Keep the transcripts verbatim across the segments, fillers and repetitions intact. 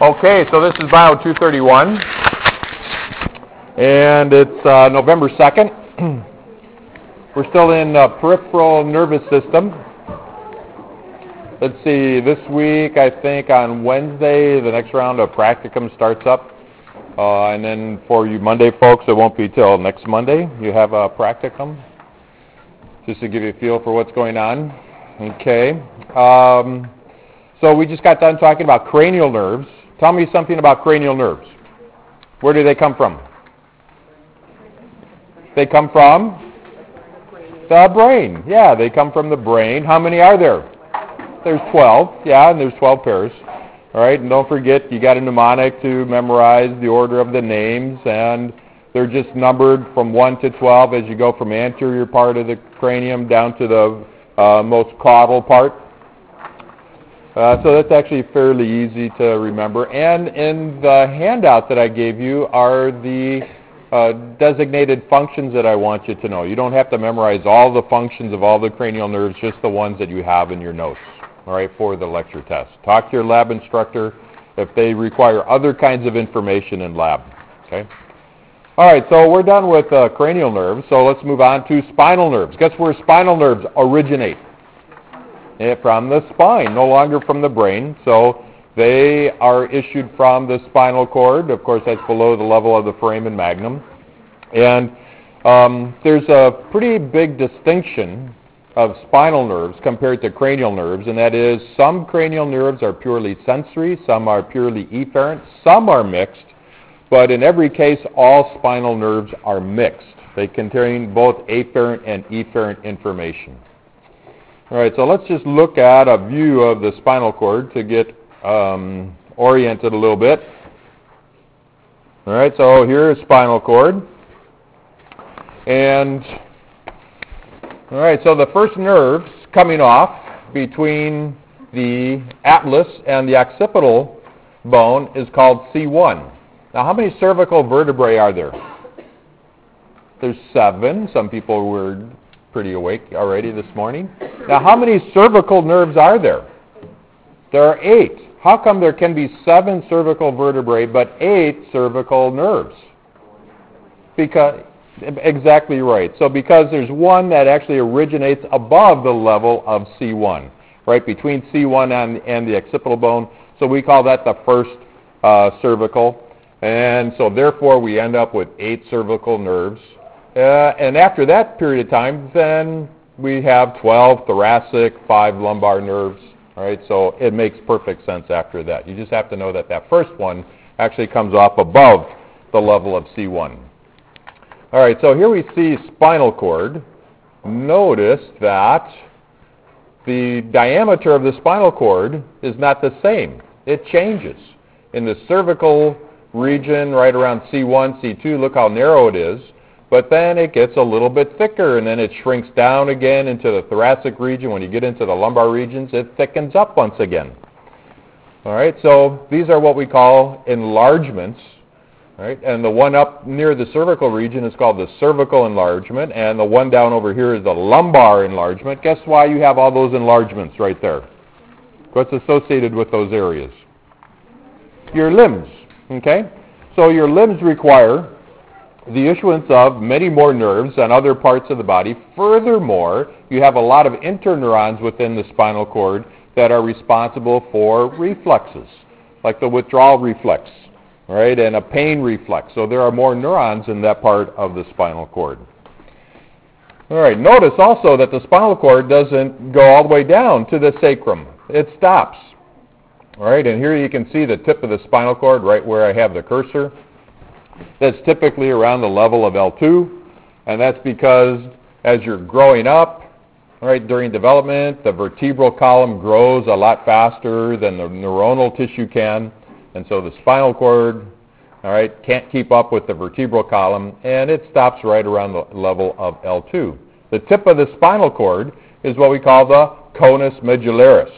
Okay, so this is Bio two thirty-one, and it's uh, November second. We're still in uh, peripheral nervous system. Let's see, this week, I think on Wednesday, the next round of practicum starts up. Uh, and then for you Monday folks, it won't be till next Monday. You have a practicum, just to give you a feel for what's going on. Okay. Um, so we just got done talking about cranial nerves. Tell me something about cranial nerves. Where do they come from? They come from the brain. Yeah, they come from the brain. How many are there? There's twelve. Yeah, and there's twelve pairs. All right, and don't forget, you got a mnemonic to memorize the order of the names, and they're just numbered from one to twelve as you go from anterior part of the cranium down to the uh, most caudal part. Uh, so that's actually fairly easy to remember. And in the handout that I gave you are the uh, designated functions that I want you to know. You don't have to memorize all the functions of all the cranial nerves, just the ones that you have in your notes, all right, for the lecture test. Talk to your lab instructor if they require other kinds of information in lab, okay? All right, so we're done with uh, cranial nerves, so let's move on to spinal nerves. Guess where spinal nerves originate? From the spine, no longer from the brain. So they are issued from the spinal cord. Of course, that's below the level of the foramen magnum. And um, there's a pretty big distinction of spinal nerves compared to cranial nerves, and that is some cranial nerves are purely sensory, some are purely efferent, some are mixed, but in every case, all spinal nerves are mixed. They contain both afferent and efferent information. All right, so let's just look at a view of the spinal cord to get um, oriented a little bit. All right, so here is spinal cord. And, all right, so the first nerves coming off between the atlas and the occipital bone is called C one. Now, how many cervical vertebrae are there? There's seven. Some people were pretty awake already this morning. Now, how many cervical nerves are there? There are eight. How come there can be seven cervical vertebrae but eight cervical nerves? Because, exactly right. So because there's one that actually originates above the level of C one, right, between C one and, and the occipital bone. So we call that the first uh, cervical. And so therefore we end up with eight cervical nerves. Uh, and after that period of time, then we have twelve thoracic, five lumbar nerves. All right, so it makes perfect sense after that. You just have to know that that first one actually comes off above the level of C one. All right, so here we see spinal cord. Notice that the diameter of the spinal cord is not the same. It changes. In the cervical region, right around C one, C two, look how narrow it is. But then it gets a little bit thicker, and then it shrinks down again into the thoracic region. When you get into the lumbar regions, it thickens up once again. All right, so these are what we call enlargements. All right, and the one up near the cervical region is called the cervical enlargement, and the one down over here is the lumbar enlargement. Guess why you have all those enlargements right there? What's associated with those areas? Your limbs, okay? So your limbs require the issuance of many more nerves than other parts of the body. Furthermore, you have a lot of interneurons within the spinal cord that are responsible for reflexes, like the withdrawal reflex, right, and a pain reflex. So there are more neurons in that part of the spinal cord. All right, notice also that the spinal cord doesn't go all the way down to the sacrum. It stops. All right, and here you can see the tip of the spinal cord right where I have the cursor. That's typically around the level of L two, and that's because as you're growing up, right, during development, the vertebral column grows a lot faster than the neuronal tissue can, and so the spinal cord, all right, can't keep up with the vertebral column, and it stops right around the level of L two. The tip of the spinal cord is what we call the conus medullaris.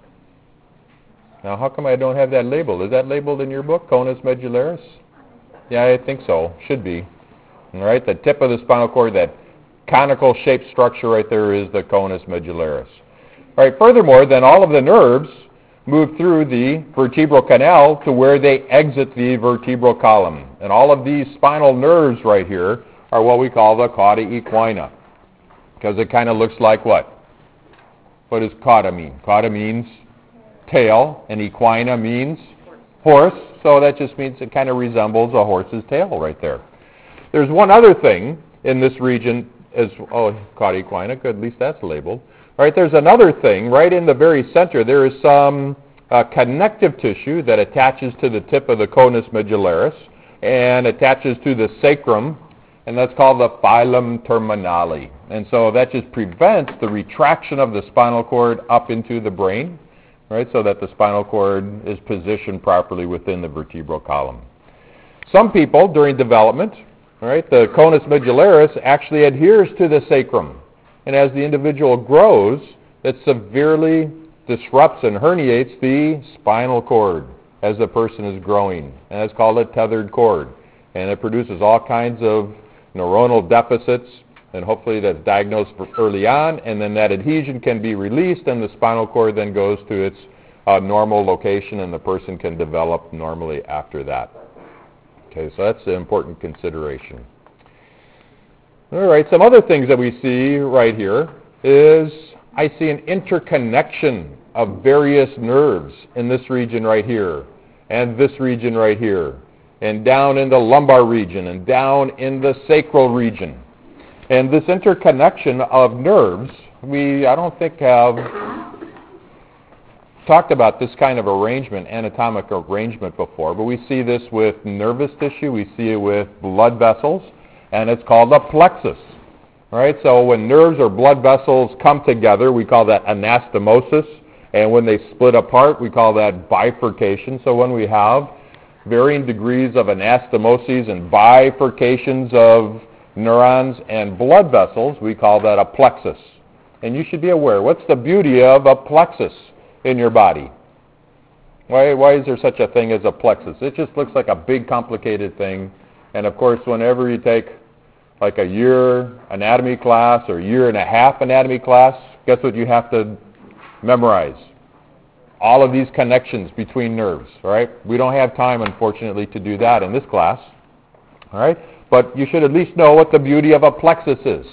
Now, how come I don't have that labeled? Is that labeled in your book, conus medullaris? Yeah, I think so. Should be. All right, the tip of the spinal cord, that conical shaped structure right there is the conus medullaris. All right, furthermore, then all of the nerves move through the vertebral canal to where they exit the vertebral column. And all of these spinal nerves right here are what we call the cauda equina, because it kind of looks like what? What does cauda mean? Cauda means tail, and equina means horse, so that just means it kind of resembles a horse's tail right there. There's one other thing in this region, as oh, cauda equina, good, at least that's labeled. All right, there's another thing right in the very center. There is some uh, connective tissue that attaches to the tip of the conus medullaris and attaches to the sacrum, and that's called the filum terminale. And so that just prevents the retraction of the spinal cord up into the brain, right, so that the spinal cord is positioned properly within the vertebral column. Some people, during development, right, the conus medullaris actually adheres to the sacrum. And as the individual grows, it severely disrupts and herniates the spinal cord as the person is growing. And that's called a tethered cord. And it produces all kinds of neuronal deficits, and hopefully that's diagnosed early on, and then that adhesion can be released, and the spinal cord then goes to its uh, normal location, and the person can develop normally after that. Okay, so that's an important consideration. All right, some other things that we see right here is I see an interconnection of various nerves in this region right here, and this region right here, and down in the lumbar region, and down in the sacral region. And this interconnection of nerves, we, I don't think, have talked about this kind of arrangement, anatomic arrangement before, but we see this with nervous tissue, we see it with blood vessels, and it's called a plexus. All right, so when nerves or blood vessels come together, we call that anastomosis, and when they split apart, we call that bifurcation. So when we have varying degrees of anastomoses and bifurcations of neurons and blood vessels, we call that a plexus. And you should be aware, what's the beauty of a plexus in your body? Why, why is there such a thing as a plexus? It just looks like a big complicated thing. And of course, whenever you take like a year anatomy class or a year and a half anatomy class, guess what you have to memorize? All of these connections between nerves, all right? We don't have time, unfortunately, to do that in this class, all right? But you should at least know what the beauty of a plexus is,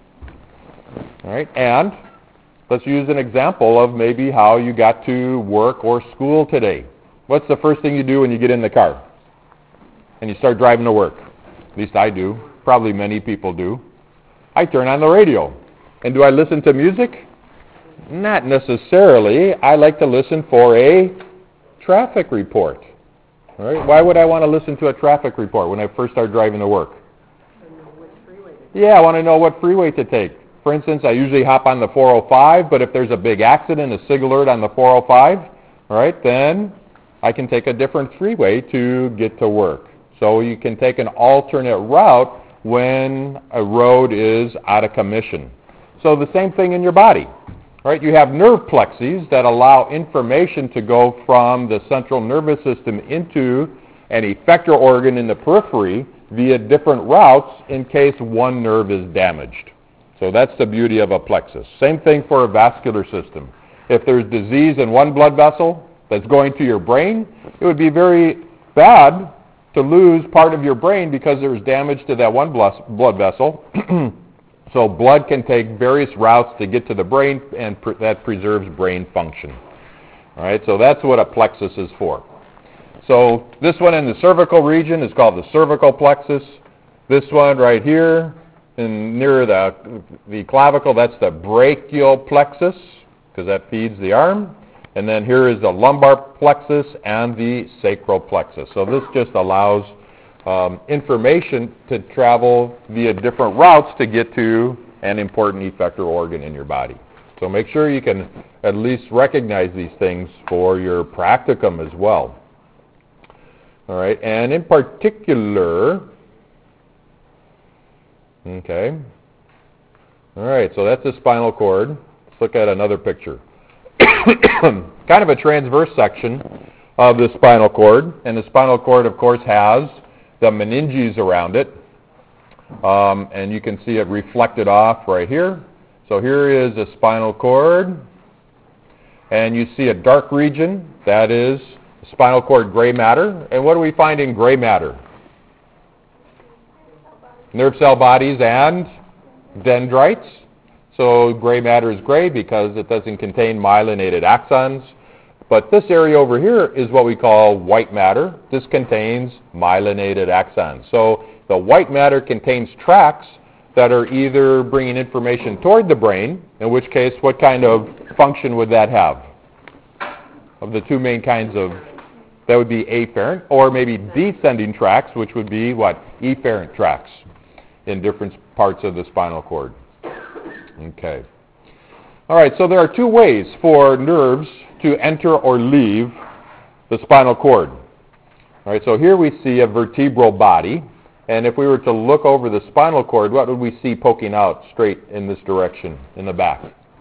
all right? And let's use an example of maybe how you got to work or school today. What's the first thing you do when you get in the car and you start driving to work? At least I do. Probably many people do. I turn on the radio. And do I listen to music? Not necessarily. I like to listen for a traffic report. All right? Why would I want to listen to a traffic report when I first start driving to work? Yeah, I want to know what freeway to take. For instance, I usually hop on the four oh five, but if there's a big accident, a SIG alert on the four oh five, all right, then I can take a different freeway to get to work. So you can take an alternate route when a road is out of commission. So the same thing in your body, right? You have nerve plexes that allow information to go from the central nervous system into an effector organ in the periphery via different routes in case one nerve is damaged. So that's the beauty of a plexus. Same thing for a vascular system. If there's disease in one blood vessel that's going to your brain, it would be very bad to lose part of your brain because there's damage to that one blood vessel. So blood can take various routes to get to the brain, and pr- that preserves brain function. All right, so that's what a plexus is for. So this one in the cervical region is called the cervical plexus. This one right here, in near the, the clavicle, that's the brachial plexus, because that feeds the arm. And then here is the lumbar plexus and the sacral plexus. So this just allows um, information to travel via different routes to get to an important effector organ in your body. So make sure you can at least recognize these things for your practicum as well. All right, and in particular, okay, all right, so that's the spinal cord. Let's look at another picture. Kind of a transverse section of the spinal cord, and the spinal cord, of course, has the meninges around it, um, and you can see it reflected off right here. So here is a spinal cord, and you see a dark region, that is spinal cord gray matter. And what do we find in gray matter? Nerve cell bodies and dendrites. So gray matter is gray because it doesn't contain myelinated axons. But this area over here is what we call white matter. This contains myelinated axons. So the white matter contains tracts that are either bringing information toward the brain, in which case, what kind of function would that have? Of the two main kinds of, that would be afferent, or maybe descending tracts, which would be what? Efferent tracts in different parts of the spinal cord. Okay. All right, so there are two ways for nerves to enter or leave the spinal cord. All right, so here we see a vertebral body, and if we were to look over the spinal cord, what would we see poking out straight in this direction in the back?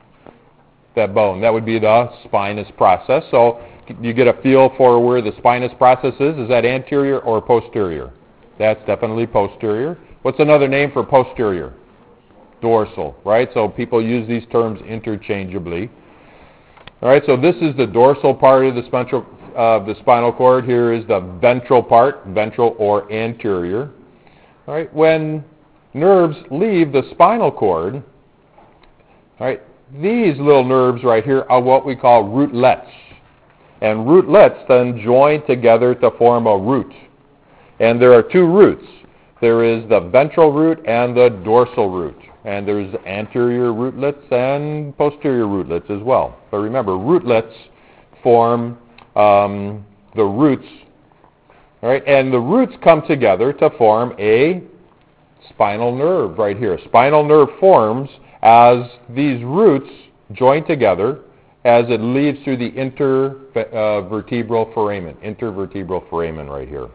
That bone. That would be the spinous process. So you get a feel for where the spinous process is. Is that anterior or posterior? That's definitely posterior. What's another name for posterior? Dorsal, right? So people use these terms interchangeably. All right, so this is the dorsal part of the spinal, uh, the spinal cord. Here is the ventral part, ventral or anterior. All right, when nerves leave the spinal cord, all right, these little nerves right here are what we call rootlets. And rootlets then join together to form a root. And there are two roots. There is the ventral root and the dorsal root. And there's anterior rootlets and posterior rootlets as well. But remember, rootlets form um, the roots, all right? And the roots come together to form a spinal nerve right here. Spinal nerve forms as these roots join together as it leads through the intervertebral uh, foramen, intervertebral foramen right here.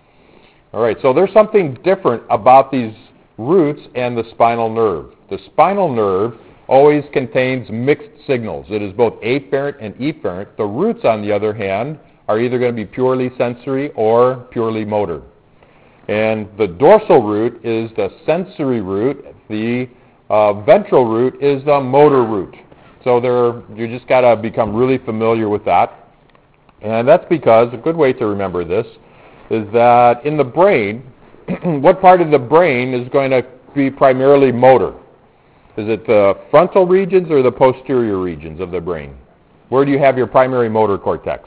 All right, so there's something different about these roots and the spinal nerve. The spinal nerve always contains mixed signals. It is both afferent and efferent. The roots, on the other hand, are either going to be purely sensory or purely motor. And the dorsal root is the sensory root. The uh, ventral root is the motor root. So there, you just got to become really familiar with that. And that's because, a good way to remember this, is that in the brain, what part of the brain is going to be primarily motor? Is it the frontal regions or the posterior regions of the brain? Where do you have your primary motor cortex?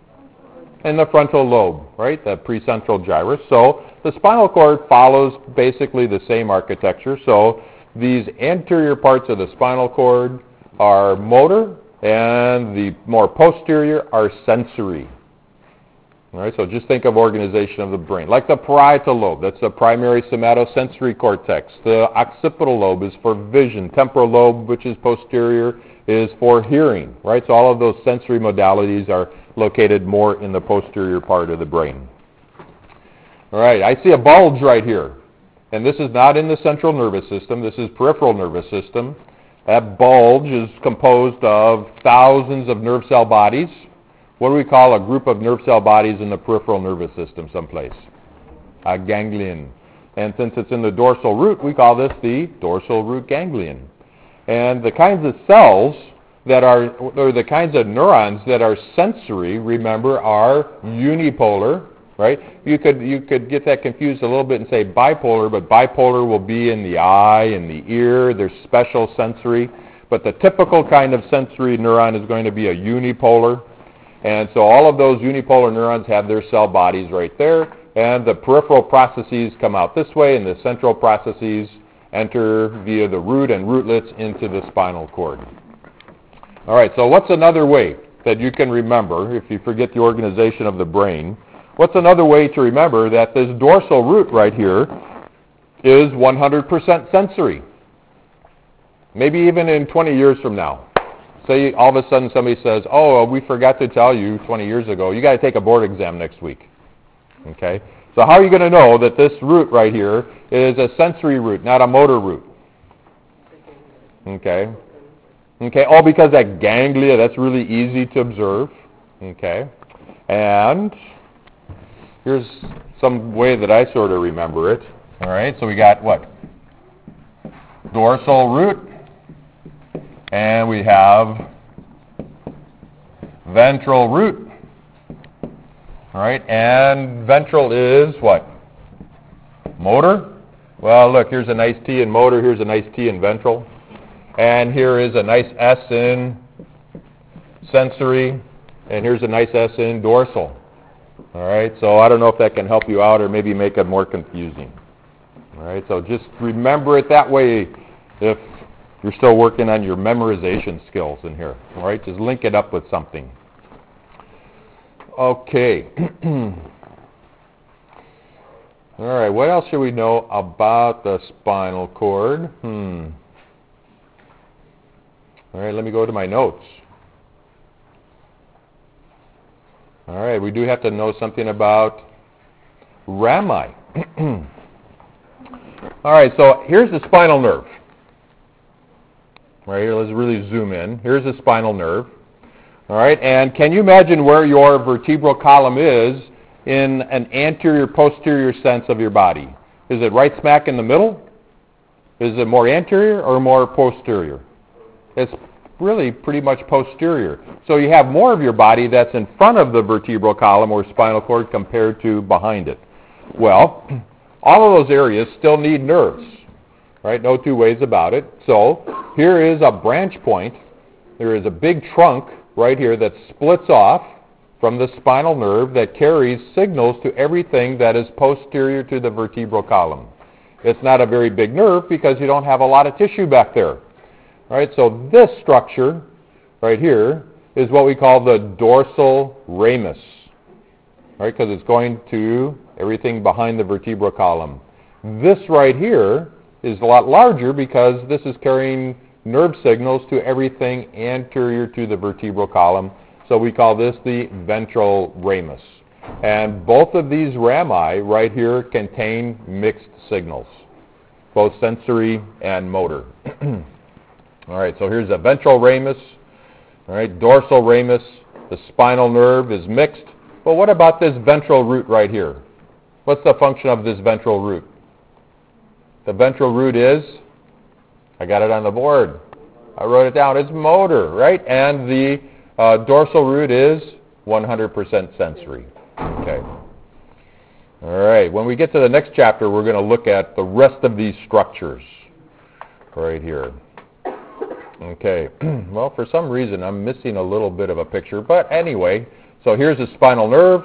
In the frontal lobe, right? The precentral gyrus. So the spinal cord follows basically the same architecture. So these anterior parts of the spinal cord are motor, and the more posterior are sensory. All right, so just think of organization of the brain. Like the parietal lobe, that's the primary somatosensory cortex. The occipital lobe is for vision. Temporal lobe, which is posterior, is for hearing. Right, so all of those sensory modalities are located more in the posterior part of the brain. All right, I see a bulge right here. And this is not in the central nervous system. This is peripheral nervous system. That bulge is composed of thousands of nerve cell bodies. What do we call a group of nerve cell bodies in the peripheral nervous system someplace? A ganglion. And since it's in the dorsal root, we call this the dorsal root ganglion. And the kinds of cells that are, or the kinds of neurons that are sensory, remember, are unipolar, right? You could, you could get that confused a little bit and say bipolar, but bipolar will be in the eye, in the ear. There's special sensory. But the typical kind of sensory neuron is going to be a unipolar. And so all of those unipolar neurons have their cell bodies right there, and the peripheral processes come out this way, and the central processes enter via the root and rootlets into the spinal cord. All right, so what's another way that you can remember, if you forget the organization of the brain, what's another way to remember that this dorsal root right here is one hundred percent sensory? Maybe even in twenty years from now. Say all of a sudden somebody says, oh, we forgot to tell you twenty years ago, you got to take a board exam next week. Okay? So how are you going to know that this root right here is a sensory root, not a motor root? Okay? Okay, all because that ganglia, that's really easy to observe. Okay? And here's some way that I sort of remember it. All right, so we got what? Dorsal root. And we have ventral root. All right, and ventral is what? Motor. Well, look, here's a nice T in motor, here's a nice T in ventral. And here is a nice S in sensory, and here's a nice S in dorsal. All right, so I don't know if that can help you out or maybe make it more confusing. All right, so just remember it that way if you're still working on your memorization skills in here. All right, just link it up with something. Okay. All right, what else should we know about the spinal cord? Hmm. All right, let me go to my notes. All right, we do have to know something about rami. All right, so here's the spinal nerve. Right here, let's really zoom in. Here's the spinal nerve. All right, and can you imagine where your vertebral column is in an anterior-posterior sense of your body? Is it right smack in the middle? Is it more anterior or more posterior? It's really pretty much posterior. So you have more of your body that's in front of the vertebral column or spinal cord compared to behind it. Well, all of those areas still need nerves, right? No two ways about it. So here is a branch point. There is a big trunk right here that splits off from the spinal nerve that carries signals to everything that is posterior to the vertebral column. It's not a very big nerve because you don't have a lot of tissue back there. All right, so this structure right here is what we call the dorsal ramus, right? Because it's going to everything behind the vertebral column. This right here is a lot larger because this is carrying nerve signals to everything anterior to the vertebral column. So we call this the ventral ramus. And both of these rami right here contain mixed signals, both sensory and motor. All right, so here's the ventral ramus. All right, dorsal ramus. The spinal nerve is mixed. But what about this ventral root right here? What's the function of this ventral root? The ventral root is, I got it on the board. I wrote it down. It's motor, right? And the uh, dorsal root is one hundred percent sensory. Okay. All right. When we get to the next chapter, we're going to look at the rest of these structures right here. Okay. Well, for some reason, I'm missing a little bit of a picture. But anyway, so here's the spinal nerve.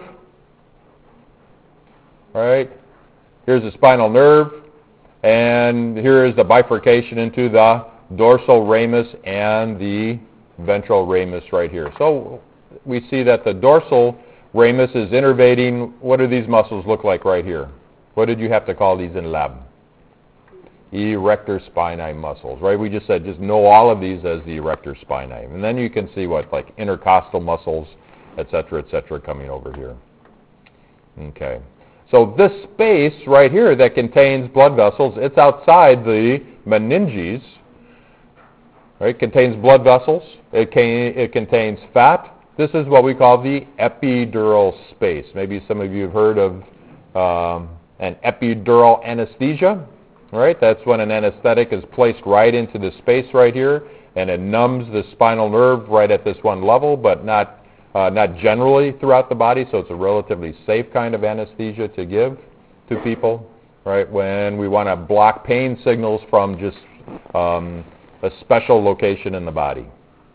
Right? Here's the spinal nerve. And here is the bifurcation into the dorsal ramus and the ventral ramus right here. So we see that the dorsal ramus is innervating. What do these muscles look like right here? What did you have to call these in lab? Erector spinae muscles, right? We just said just know all of these as the erector spinae. And then you can see what, like intercostal muscles, et cetera, et cetera, coming over here. Okay. So this space right here that contains blood vessels, it's outside the meninges, right? It contains blood vessels. It, can, it contains fat. This is what we call the epidural space. Maybe some of you have heard of um, an epidural anesthesia, right? That's when an anesthetic is placed right into the space right here, and it numbs the spinal nerve right at this one level, but not Uh, not generally throughout the body, so it's a relatively safe kind of anesthesia to give to people, right, when we want to block pain signals from just um, a special location in the body.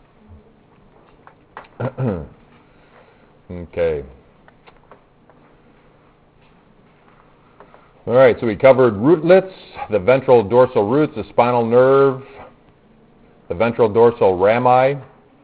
Okay. All right, so we covered rootlets, the ventral dorsal roots, the spinal nerve, the ventral dorsal rami.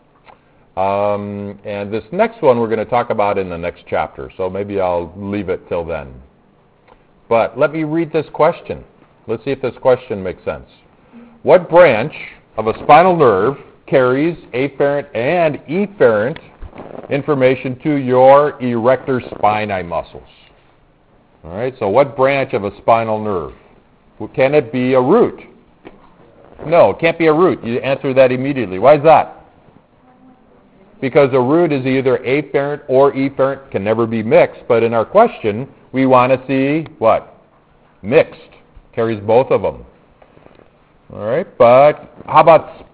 Um, and this next one we're going to talk about in the next chapter, so maybe I'll leave it till then. But let me read this question. Let's see if this question makes sense. What branch of a spinal nerve carries afferent and efferent information to your erector spinae muscles? All right, so what branch of a spinal nerve? Well, can it be a root? No, it can't be a root. You answer that immediately. Why is that? Because a root is either afferent or efferent, can never be mixed. But in our question, we want to see what? Mixed. Carries both of them. All right, but how about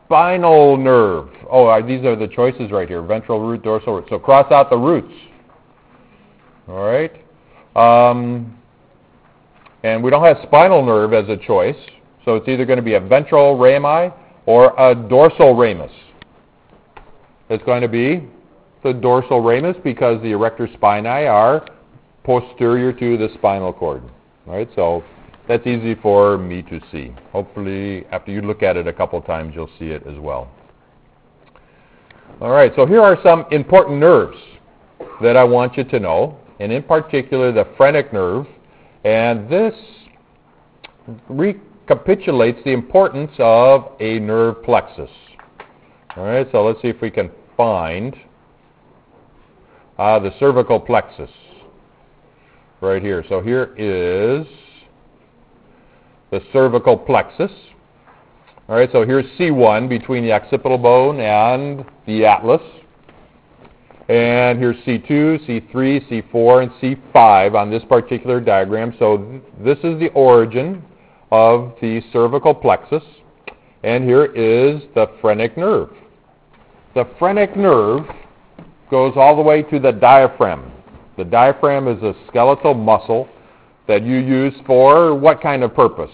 spinal nerve. Oh, uh, these are the choices right here. Ventral root, dorsal root. So cross out the roots. All right. Um, and we don't have spinal nerve as a choice. So it's either going to be a ventral rami or a dorsal ramus. It's going to be the dorsal ramus because the erector spinae are posterior to the spinal cord. All right, so that's easy for me to see. Hopefully, after you look at it a couple times, you'll see it as well. All right, so here are some important nerves that I want you to know, and in particular the phrenic nerve. And this recapitulates the importance of a nerve plexus. All right, so let's see if we can find uh, the cervical plexus right here. So here is the cervical plexus. All right, so here's C one between the occipital bone and the atlas. And here's C two, C three, C four, and C five on this particular diagram. So th this is the origin of the cervical plexus. And here is the phrenic nerve. The phrenic nerve goes all the way to the diaphragm. The diaphragm is a skeletal muscle that you use for what kind of purpose?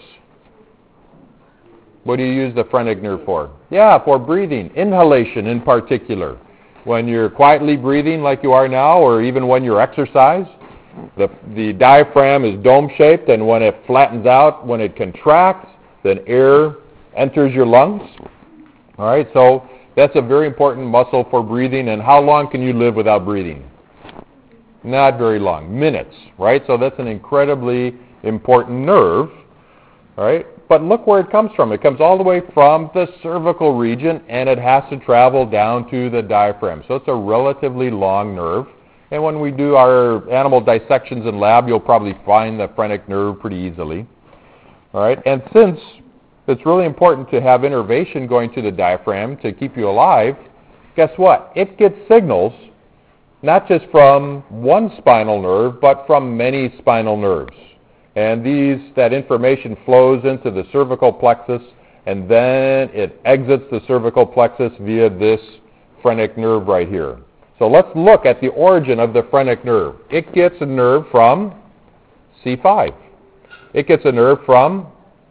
What do you use the phrenic nerve for? Yeah, for breathing, inhalation in particular. When you're quietly breathing like you are now, or even when you're exercise, the, the diaphragm is dome-shaped, and when it flattens out, when it contracts, then air enters your lungs. All right, so that's a very important muscle for breathing. And how long can you live without breathing? Not very long, minutes, right? So that's an incredibly important nerve, all right? But look where it comes from. It comes all the way from the cervical region, and it has to travel down to the diaphragm. So it's a relatively long nerve. And when we do our animal dissections in lab, you'll probably find the phrenic nerve pretty easily, all right? And since it's really important to have innervation going to the diaphragm to keep you alive, guess what? It gets signals not just from one spinal nerve, but from many spinal nerves. And these, that information flows into the cervical plexus, and then it exits the cervical plexus via this phrenic nerve right here. So let's look at the origin of the phrenic nerve. It gets a nerve from C five. It gets a nerve from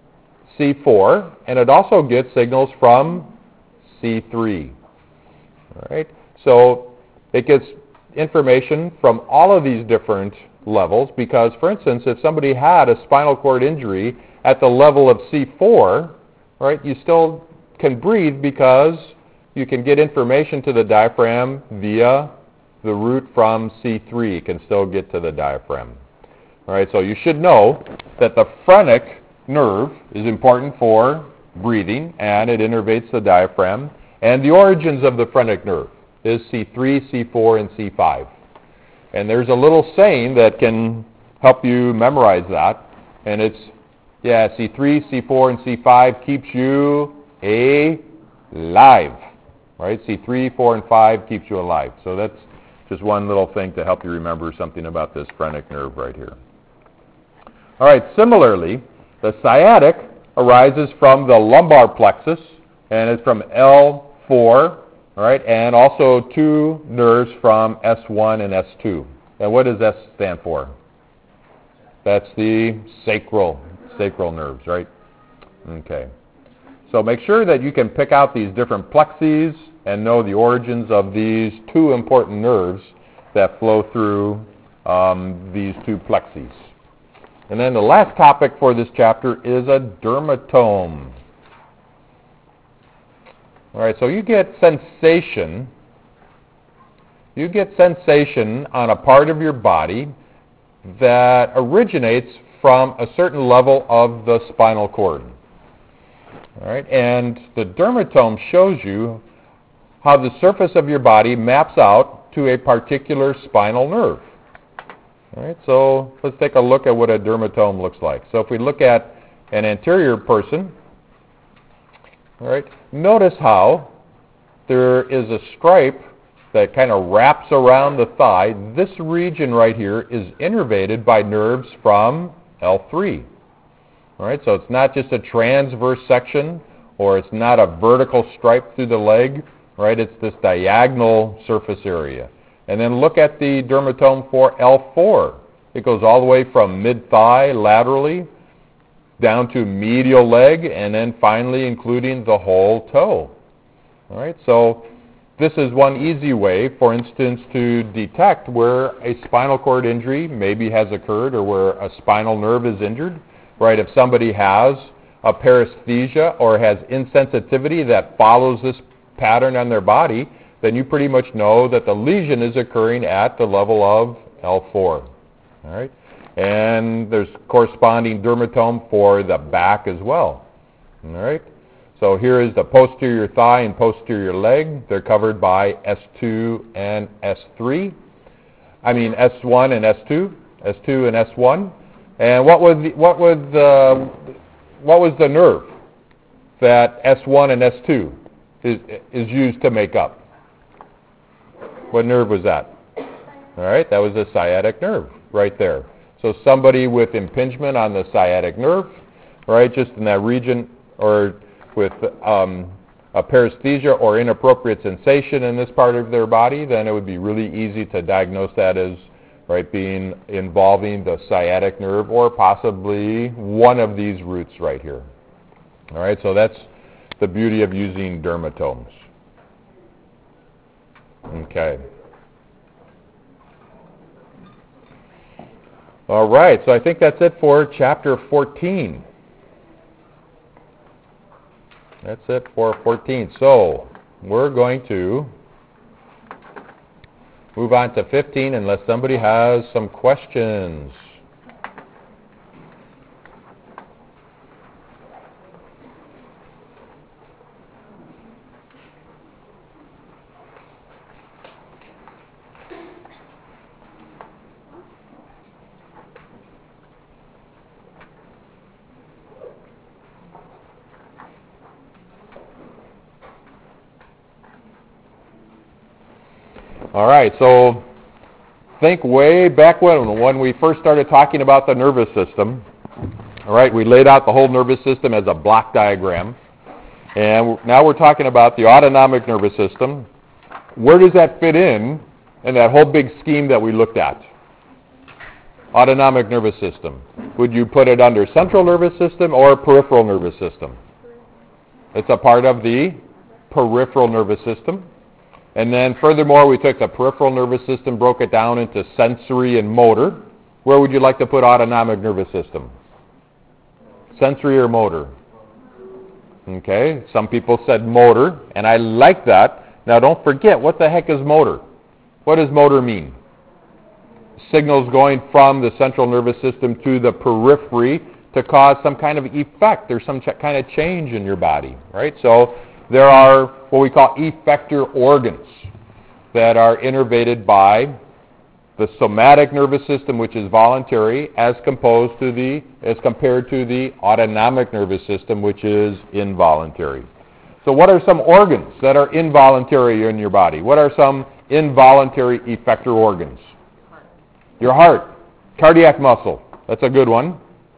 C four, and it also gets signals from C three. All right? So it gets information from all of these different levels because, for instance, if somebody had a spinal cord injury at the level of C four, right, you still can breathe because you can get information to the diaphragm via the route from C three. It can still get to the diaphragm. All right, so you should know that the phrenic nerve is important for breathing, and it innervates the diaphragm. And the origins of the phrenic nerve is C three, C four, and C five. And there's a little saying that can help you memorize that. And it's, yeah, C three, C four, and C five keeps you alive. Right? C three, four, and five keeps you alive. So that's just one little thing to help you remember something about this phrenic nerve right here. All right, similarly, the sciatic arises from the lumbar plexus, and it's from L four. All right, and also two nerves from S one and S two. And what does S stand for? That's the sacral, sacral nerves, right? Okay. So make sure that you can pick out these different plexes and know the origins of these two important nerves that flow through um, these two plexes. And then the last topic for this chapter is a dermatome. All right, so you get sensation, you get sensation on a part of your body that originates from a certain level of the spinal cord. All right, and the dermatome shows you how the surface of your body maps out to a particular spinal nerve. All right, so let's take a look at what a dermatome looks like. So if we look at an anterior person, all right, notice how there is a stripe that kind of wraps around the thigh. This region right here is innervated by nerves from L three. All right, so it's not just a transverse section or it's not a vertical stripe through the leg, right? It's this diagonal surface area. And then look at the dermatome for L four. It goes all the way from mid-thigh laterally down to medial leg, and then finally including the whole toe. All right, so this is one easy way, for instance, to detect where a spinal cord injury maybe has occurred or where a spinal nerve is injured, right? If somebody has a paresthesia or has insensitivity that follows this pattern on their body, then you pretty much know that the lesion is occurring at the level of L four. All right? And there's corresponding dermatome for the back as well. All right? So here is the posterior thigh and posterior leg. They're covered by S two and S three. I mean S one and S two, S two and S one. And what was the, what was the, what was the nerve that S one and S two is, is used to make up? What nerve was that? All right, that was the sciatic nerve right there. So somebody with impingement on the sciatic nerve, right, just in that region, or with um, a paresthesia or inappropriate sensation in this part of their body, then it would be really easy to diagnose that as, right, being involving the sciatic nerve or possibly one of these roots right here. All right, so that's the beauty of using dermatomes. Okay. All right, so I think that's it for chapter fourteen. That's it for fourteen. So we're going to move on to fifteen unless somebody has some questions. All right, so think way back when, when we first started talking about the nervous system. All right, we laid out the whole nervous system as a block diagram. And now we're talking about the autonomic nervous system. Where does that fit in in that whole big scheme that we looked at? Autonomic nervous system. Would you put it under central nervous system or peripheral nervous system? It's a part of the peripheral nervous system. And then furthermore, we took the peripheral nervous system, broke it down into sensory and motor. Where would you like to put autonomic nervous system? Sensory or motor? Okay, some people said motor, and I like that. Now don't forget, what the heck is motor? What does motor mean? Signals going from the central nervous system to the periphery to cause some kind of effect or some ch- kind of change in your body, right? So there are what we call effector organs that are innervated by the somatic nervous system, which is voluntary, as composed to the as compared to the autonomic nervous system, which is involuntary. So what are some organs that are involuntary in your body? What are some involuntary effector organs? Your heart, cardiac muscle, that's a good one.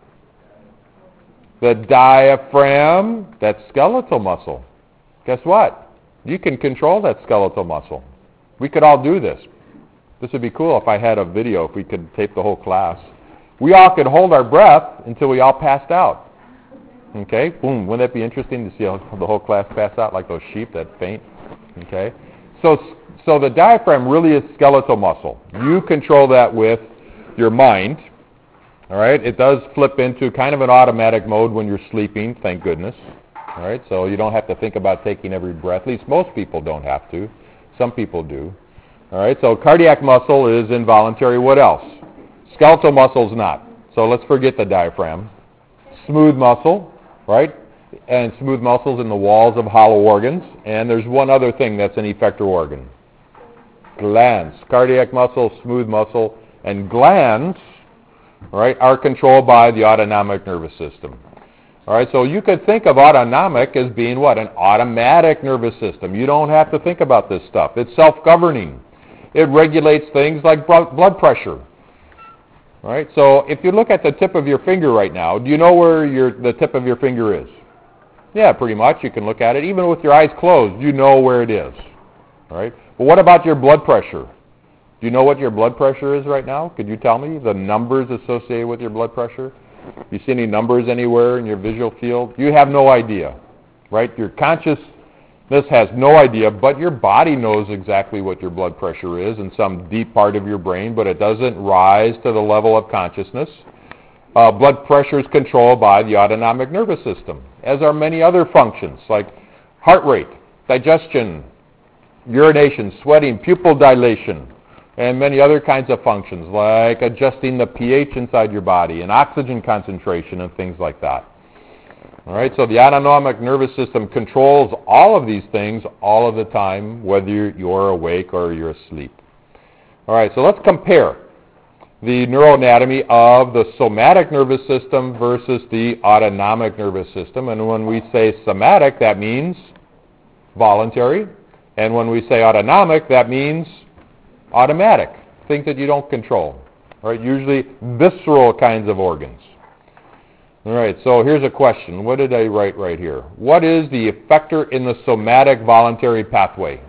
The diaphragm, that's skeletal muscle. Guess what? You can control that skeletal muscle. We could all do this. This would be cool if I had a video, if we could tape the whole class. We all could hold our breath until we all passed out. Okay? Boom. Wouldn't that be interesting to see how the whole class pass out like those sheep that faint? Okay? So, so the diaphragm really is skeletal muscle. You control that with your mind. All right? It does flip into kind of an automatic mode when you're sleeping, thank goodness. All right, so you don't have to think about taking every breath. At least most people don't have to. Some people do. All right, so cardiac muscle is involuntary. What else? Skeletal muscle is not. So let's forget the diaphragm. Smooth muscle, right? And smooth muscles in the walls of hollow organs. And there's one other thing that's an effector organ. Glands. Cardiac muscle, smooth muscle, and glands, right, are controlled by the autonomic nervous system. All right, so you could think of autonomic as being what? An automatic nervous system. You don't have to think about this stuff. It's self-governing. It regulates things like blood pressure. All right, so if you look at the tip of your finger right now, do you know where your, the tip of your finger is? Yeah, pretty much. You can look at it. Even with your eyes closed, you know where it is. All right? But what about your blood pressure? Do you know what your blood pressure is right now? Could you tell me the numbers associated with your blood pressure? Do you see any numbers anywhere in your visual field? You have no idea, right? Your consciousness has no idea, but your body knows exactly what your blood pressure is in some deep part of your brain, but it doesn't rise to the level of consciousness. Uh, blood pressure is controlled by the autonomic nervous system, as are many other functions like heart rate, digestion, urination, sweating, pupil dilation, and many other kinds of functions like adjusting the pH inside your body and oxygen concentration and things like that. All right, so the autonomic nervous system controls all of these things all of the time, whether you're awake or you're asleep. All right, so let's compare the neuroanatomy of the somatic nervous system versus the autonomic nervous system. And when we say somatic, that means voluntary. And when we say autonomic, that means automatic, things that you don't control. All right, usually visceral kinds of organs. All right, so here's a question. What did I write right here? What is the effector in the somatic voluntary pathway?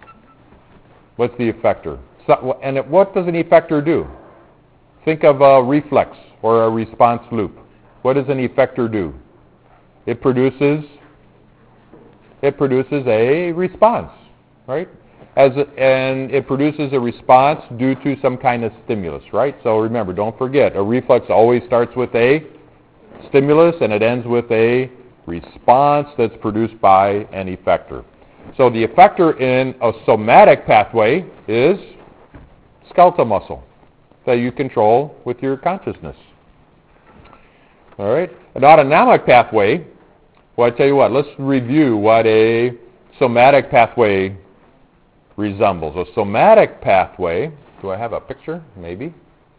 What's the effector? So, and it, what does an effector do? Think of a reflex or a response loop. What does an effector do? It produces it produces a response, right? As a, and it produces a response due to some kind of stimulus, right? So remember, don't forget, a reflex always starts with a stimulus and it ends with a response that's produced by an effector. So the effector in a somatic pathway is skeletal muscle that you control with your consciousness. All right? An autonomic pathway, well, I tell you what, let's review what a somatic pathway resembles. A somatic pathway, do I have a picture? Maybe.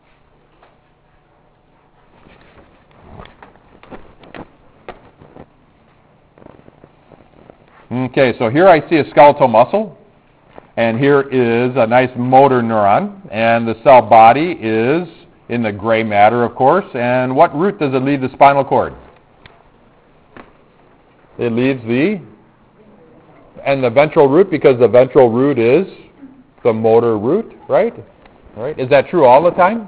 Okay, so here I see a skeletal muscle, and here is a nice motor neuron, and the cell body is in the gray matter, of course. And what route does it leave the spinal cord? It leaves the, and the ventral root, because the ventral root is the motor root, right? Right? Is that true all the time?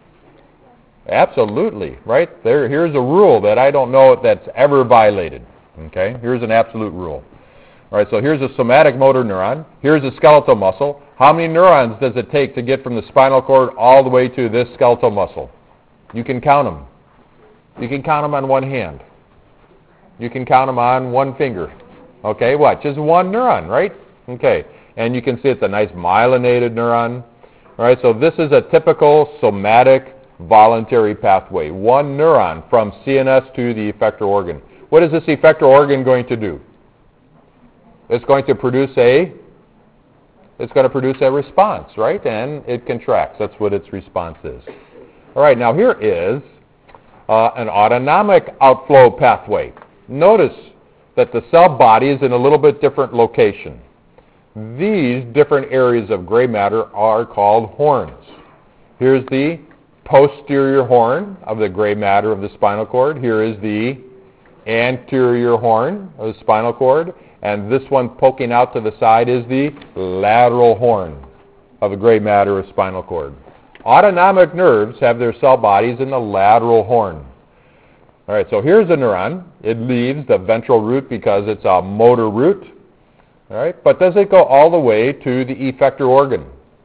Absolutely, right? There, here's a rule that I don't know that's ever violated. Okay, here's an absolute rule. All right, so here's a somatic motor neuron. Here's a skeletal muscle. How many neurons does it take to get from the spinal cord all the way to this skeletal muscle? You can count them. You can count them on one hand. You can count them on one finger. Okay, what? Just one neuron, right? Okay, and you can see it's a nice myelinated neuron. All right, so this is a typical somatic voluntary pathway. One neuron from C N S to the effector organ. What is this effector organ going to do? It's going to produce a, it's going to produce a response, right? And it contracts. That's what its response is. All right, now here is uh, an autonomic outflow pathway. Notice that the cell body is in a little bit different location. These different areas of gray matter are called horns. Here's the posterior horn of the gray matter of the spinal cord. Here is the anterior horn of the spinal cord. And this one poking out to the side is the lateral horn of the gray matter of spinal cord. Autonomic nerves have their cell bodies in the lateral horn. All right, so here's a neuron. It leaves the ventral root because it's a motor root. All right, but does it go all the way to the effector organ?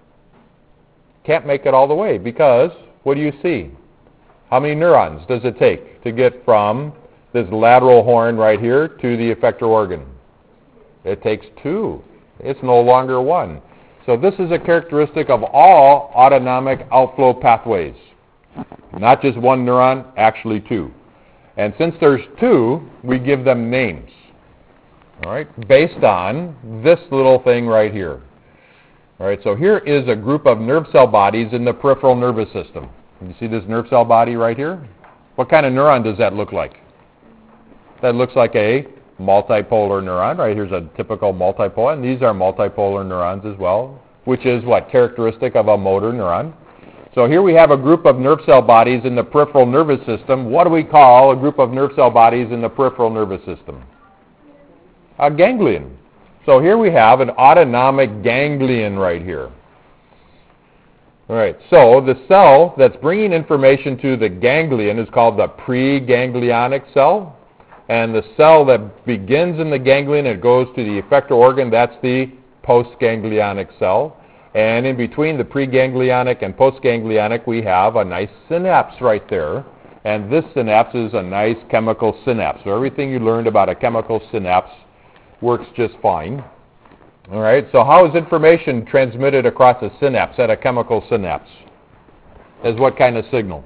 Can't make it all the way because what do you see? How many neurons does it take to get from this lateral horn right here to the effector organ? It takes two. It's no longer one. So this is a characteristic of all autonomic outflow pathways. Not just one neuron, actually two. And since there's two, we give them names. All right, based on this little thing right here. All right, so here is a group of nerve cell bodies in the peripheral nervous system. You see this nerve cell body right here? What kind of neuron does that look like? That looks like a multipolar neuron, right? Here's a typical multipolar, and these are multipolar neurons as well, which is what? Characteristic of a motor neuron. So here we have a group of nerve cell bodies in the peripheral nervous system. What do we call a group of nerve cell bodies in the peripheral nervous system? A ganglion. So here we have an autonomic ganglion right here. All right, so the cell that's bringing information to the ganglion is called the preganglionic cell. And the cell that begins in the ganglion and goes to the effector organ, that's the postganglionic cell. And in between the preganglionic and postganglionic, we have a nice synapse right there. And this synapse is a nice chemical synapse. So everything you learned about a chemical synapse works just fine. All right, so how is information transmitted across a synapse at a chemical synapse? As what kind of signal?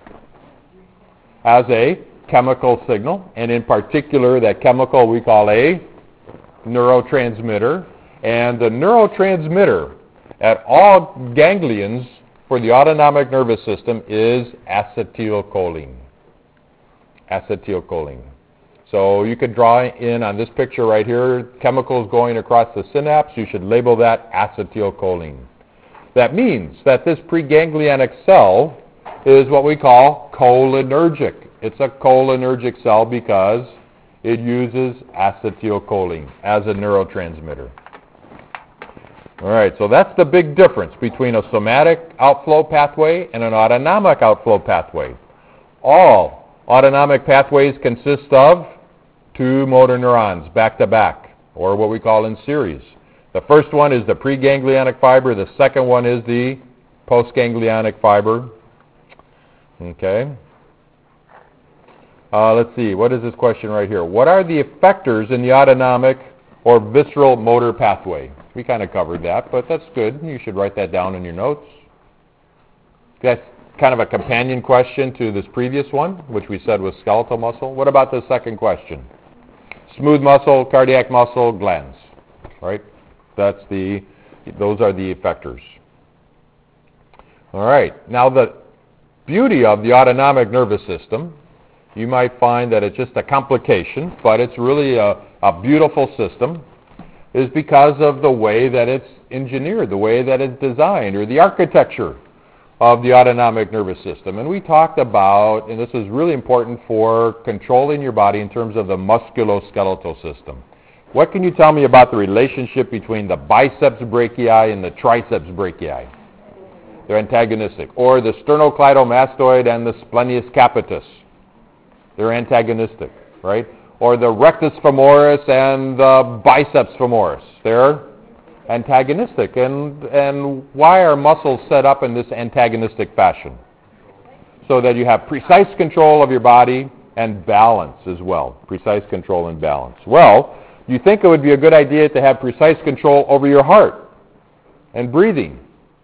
As a chemical signal, and in particular, that chemical we call a neurotransmitter. And the neurotransmitter at all ganglions for the autonomic nervous system is acetylcholine. Acetylcholine. So you could draw in on this picture right here, chemicals going across the synapse. You should label that acetylcholine. That means that this preganglionic cell is what we call cholinergic. It's a cholinergic cell because it uses acetylcholine as a neurotransmitter. All right, so that's the big difference between a somatic outflow pathway and an autonomic outflow pathway. All autonomic pathways consist of two motor neurons back to back, or what we call in series. The first one is the preganglionic fiber. The second one is the postganglionic fiber. Okay. Uh, let's see. What is this question right here? What are the effectors in the autonomic or visceral motor pathway? We kind of covered that, but that's good. You should write that down in your notes. That's kind of a companion question to this previous one, which we said was skeletal muscle. What about the second question? Smooth muscle, cardiac muscle, glands, right? That's the, those are the effectors. All right. Now the beauty of the autonomic nervous system, you might find that it's just a complication, but it's really a, a beautiful system, is because of the way that it's engineered, the way that it's designed, or the architecture of the autonomic nervous system. And we talked about, and this is really important for controlling your body in terms of the musculoskeletal system. What can you tell me about the relationship between the biceps brachii and the triceps brachii? They're antagonistic. Or the sternocleidomastoid and the splenius capitis. They're antagonistic, right? Or the rectus femoris and the biceps femoris. They're antagonistic. And, and why are muscles set up in this antagonistic fashion? So that you have precise control of your body and balance as well. Precise control and balance. Well, you think it would be a good idea to have precise control over your heart and breathing?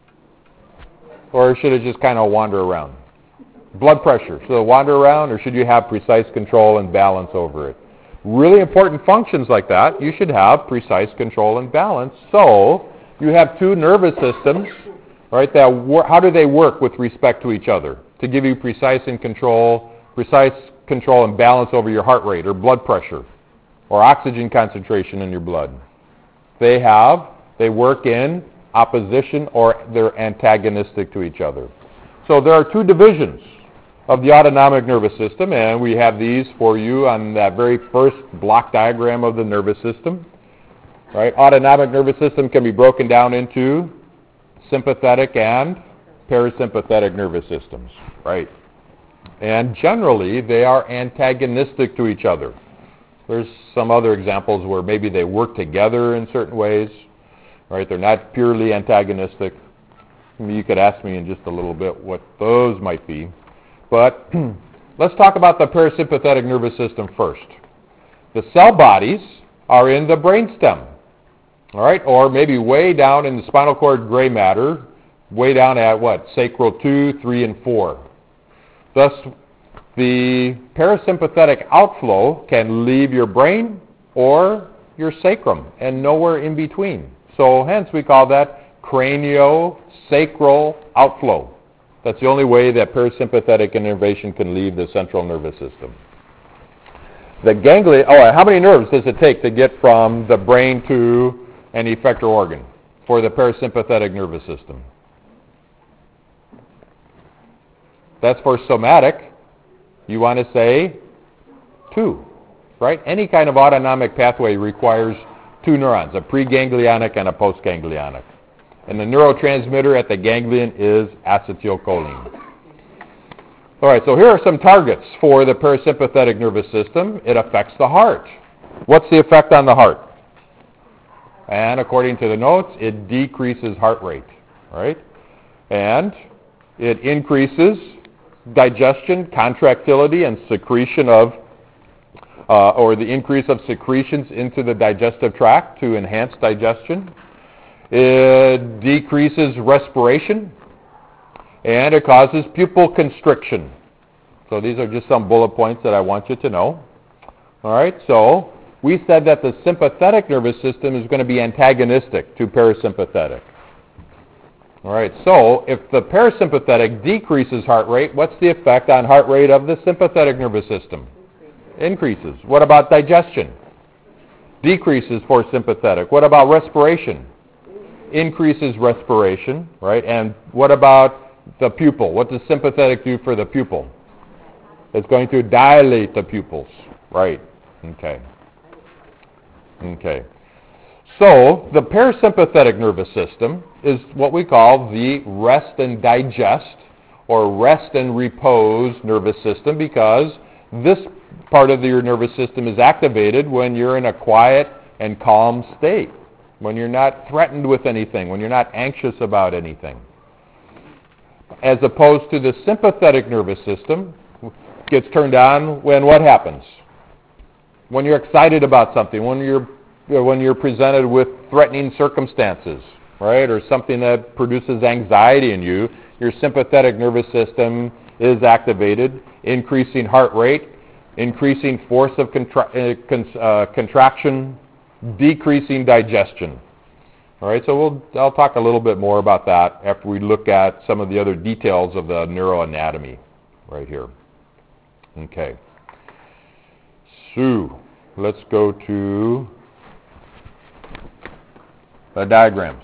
Or should it just kind of wander around? Blood pressure, should it wander around, or should you have precise control and balance over it? Really important functions like that, you should have precise control and balance. So you have two nervous systems, right? That wor- how do they work with respect to each other to give you precise and control, precise control and balance over your heart rate or blood pressure or oxygen concentration in your blood? They have, they work in opposition or they're antagonistic to each other. So there are two divisions of the autonomic nervous system, and we have these for you on that very first block diagram of the nervous system. Right? Autonomic nervous system can be broken down into sympathetic and parasympathetic nervous systems, right? And generally, they are antagonistic to each other. There's some other examples where maybe they work together in certain ways, right? They're not purely antagonistic. You could ask me in just a little bit what those might be. But let's talk about the parasympathetic nervous system first. The cell bodies are in the brainstem, all right, or maybe way down in the spinal cord gray matter, way down at what, sacral two, three, and four. Thus, the parasympathetic outflow can leave your brain or your sacrum and nowhere in between. So hence we call that craniosacral outflow. That's the only way that parasympathetic innervation can leave the central nervous system. The ganglia, oh, how many nerves does it take to get from the brain to an effector organ for the parasympathetic nervous system? That's for somatic. You want to say two. right? Any kind of autonomic pathway requires two neurons, a preganglionic and a postganglionic. And the neurotransmitter at the ganglion is acetylcholine. All right, so here are some targets for the parasympathetic nervous system. It affects the heart. What's the effect on the heart? And according to the notes, it decreases heart rate, right? And it increases digestion, contractility, and secretion of, uh, or the increase of secretions into the digestive tract to enhance digestion. It decreases respiration, and it causes pupil constriction. So these are just some bullet points that I want you to know. All right, so we said that the sympathetic nervous system is going to be antagonistic to parasympathetic. All right, so if the parasympathetic decreases heart rate, what's the effect on heart rate of the sympathetic nervous system? Increases. What about digestion? Decreases for sympathetic. What about respiration? Increases respiration, right? And what about the pupil? What does sympathetic do for the pupil? It's going to dilate the pupils, right? Okay. Okay. So the parasympathetic nervous system is what we call the rest and digest or rest and repose nervous system, because this part of your nervous system is activated when you're in a quiet and calm state, when you're not threatened with anything, when you're not anxious about anything. As opposed to the sympathetic nervous system, gets turned on when what happens? When you're excited about something, when you're when you're presented with threatening circumstances, right, or something that produces anxiety in you, your sympathetic nervous system is activated, increasing heart rate, increasing force of contra- uh, con- uh, contraction, decreasing digestion. All right, so we'll, I'll talk a little bit more about that after we look at some of the other details of the neuroanatomy right here. Okay. So let's go to the diagrams.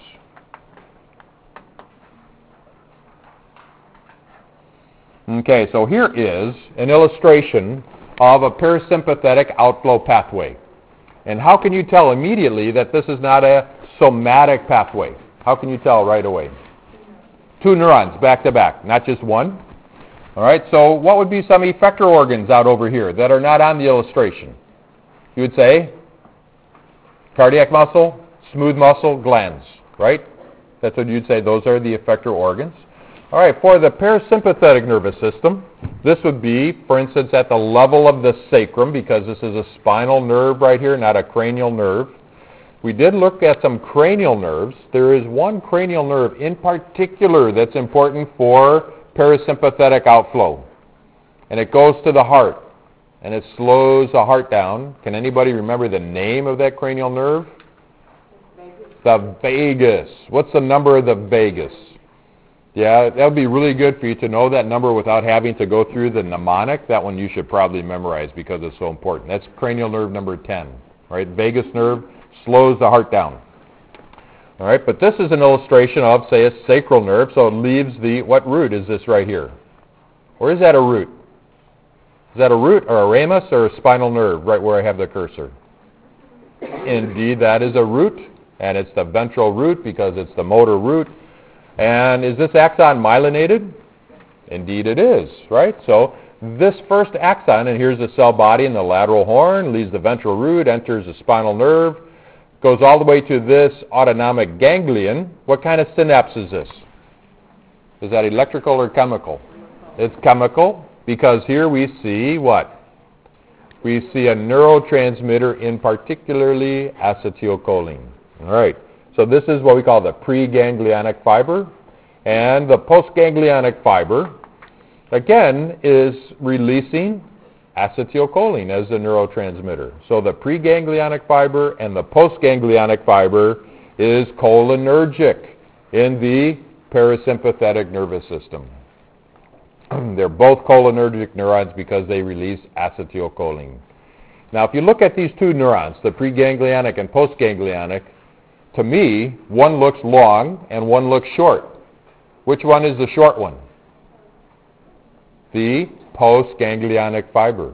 Okay, so here is an illustration of a parasympathetic outflow pathway. And how can you tell immediately that this is not a somatic pathway? How can you tell right away? Two neurons back to back, not just one. All right, so what would be some effector organs out over here that are not on the illustration? You would say cardiac muscle, smooth muscle, glands, right? That's what you'd say. Those are the effector organs. All right, for the parasympathetic nervous system, this would be, for instance, at the level of the sacrum, because this is a spinal nerve right here, not a cranial nerve. We did look at some cranial nerves. There is one cranial nerve in particular that's important for parasympathetic outflow, and it goes to the heart, and it slows the heart down. Can anybody remember the name of that cranial nerve? The vagus. What's the number of the vagus? Yeah, that would be really good for you to know that number without having to go through the mnemonic. That one you should probably memorize because it's so important. That's cranial nerve number ten, right? Vagus nerve slows the heart down. All right, but this is an illustration of, say, a sacral nerve, so it leaves the, what root is this right here? Or is that a root? Is that a root or a ramus or a spinal nerve right where I have the cursor? Indeed, that is a root, and it's the ventral root because it's the motor root. And is this axon myelinated? Indeed it is, right? So this first axon, and here's the cell body in the lateral horn, leaves the ventral root, enters the spinal nerve, goes all the way to this autonomic ganglion. What kind of synapse is this? Is that electrical or chemical? It's chemical, because here we see what? We see a neurotransmitter, in particularly acetylcholine. All right. So this is what we call the preganglionic fiber, and the postganglionic fiber, again, is releasing acetylcholine as the neurotransmitter. So the preganglionic fiber and the postganglionic fiber is cholinergic in the parasympathetic nervous system. They're both cholinergic neurons because they release acetylcholine. Now, if you look at these two neurons, the preganglionic and postganglionic, to me, one looks long and one looks short. Which one is the short one? The postganglionic fiber.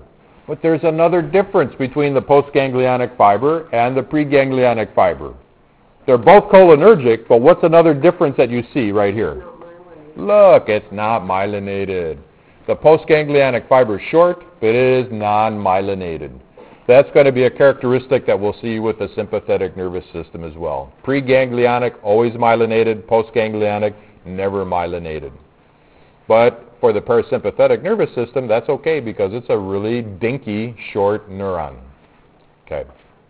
But there's another difference between the postganglionic fiber and the preganglionic fiber. They're both cholinergic, but what's another difference that you see right here? Look, it's not myelinated. The postganglionic fiber is short, but it is non-myelinated. That's going to be a characteristic that we'll see with the sympathetic nervous system as well. Preganglionic, always myelinated. Postganglionic, never myelinated. But for the parasympathetic nervous system, that's okay because it's a really dinky, short neuron. Okay.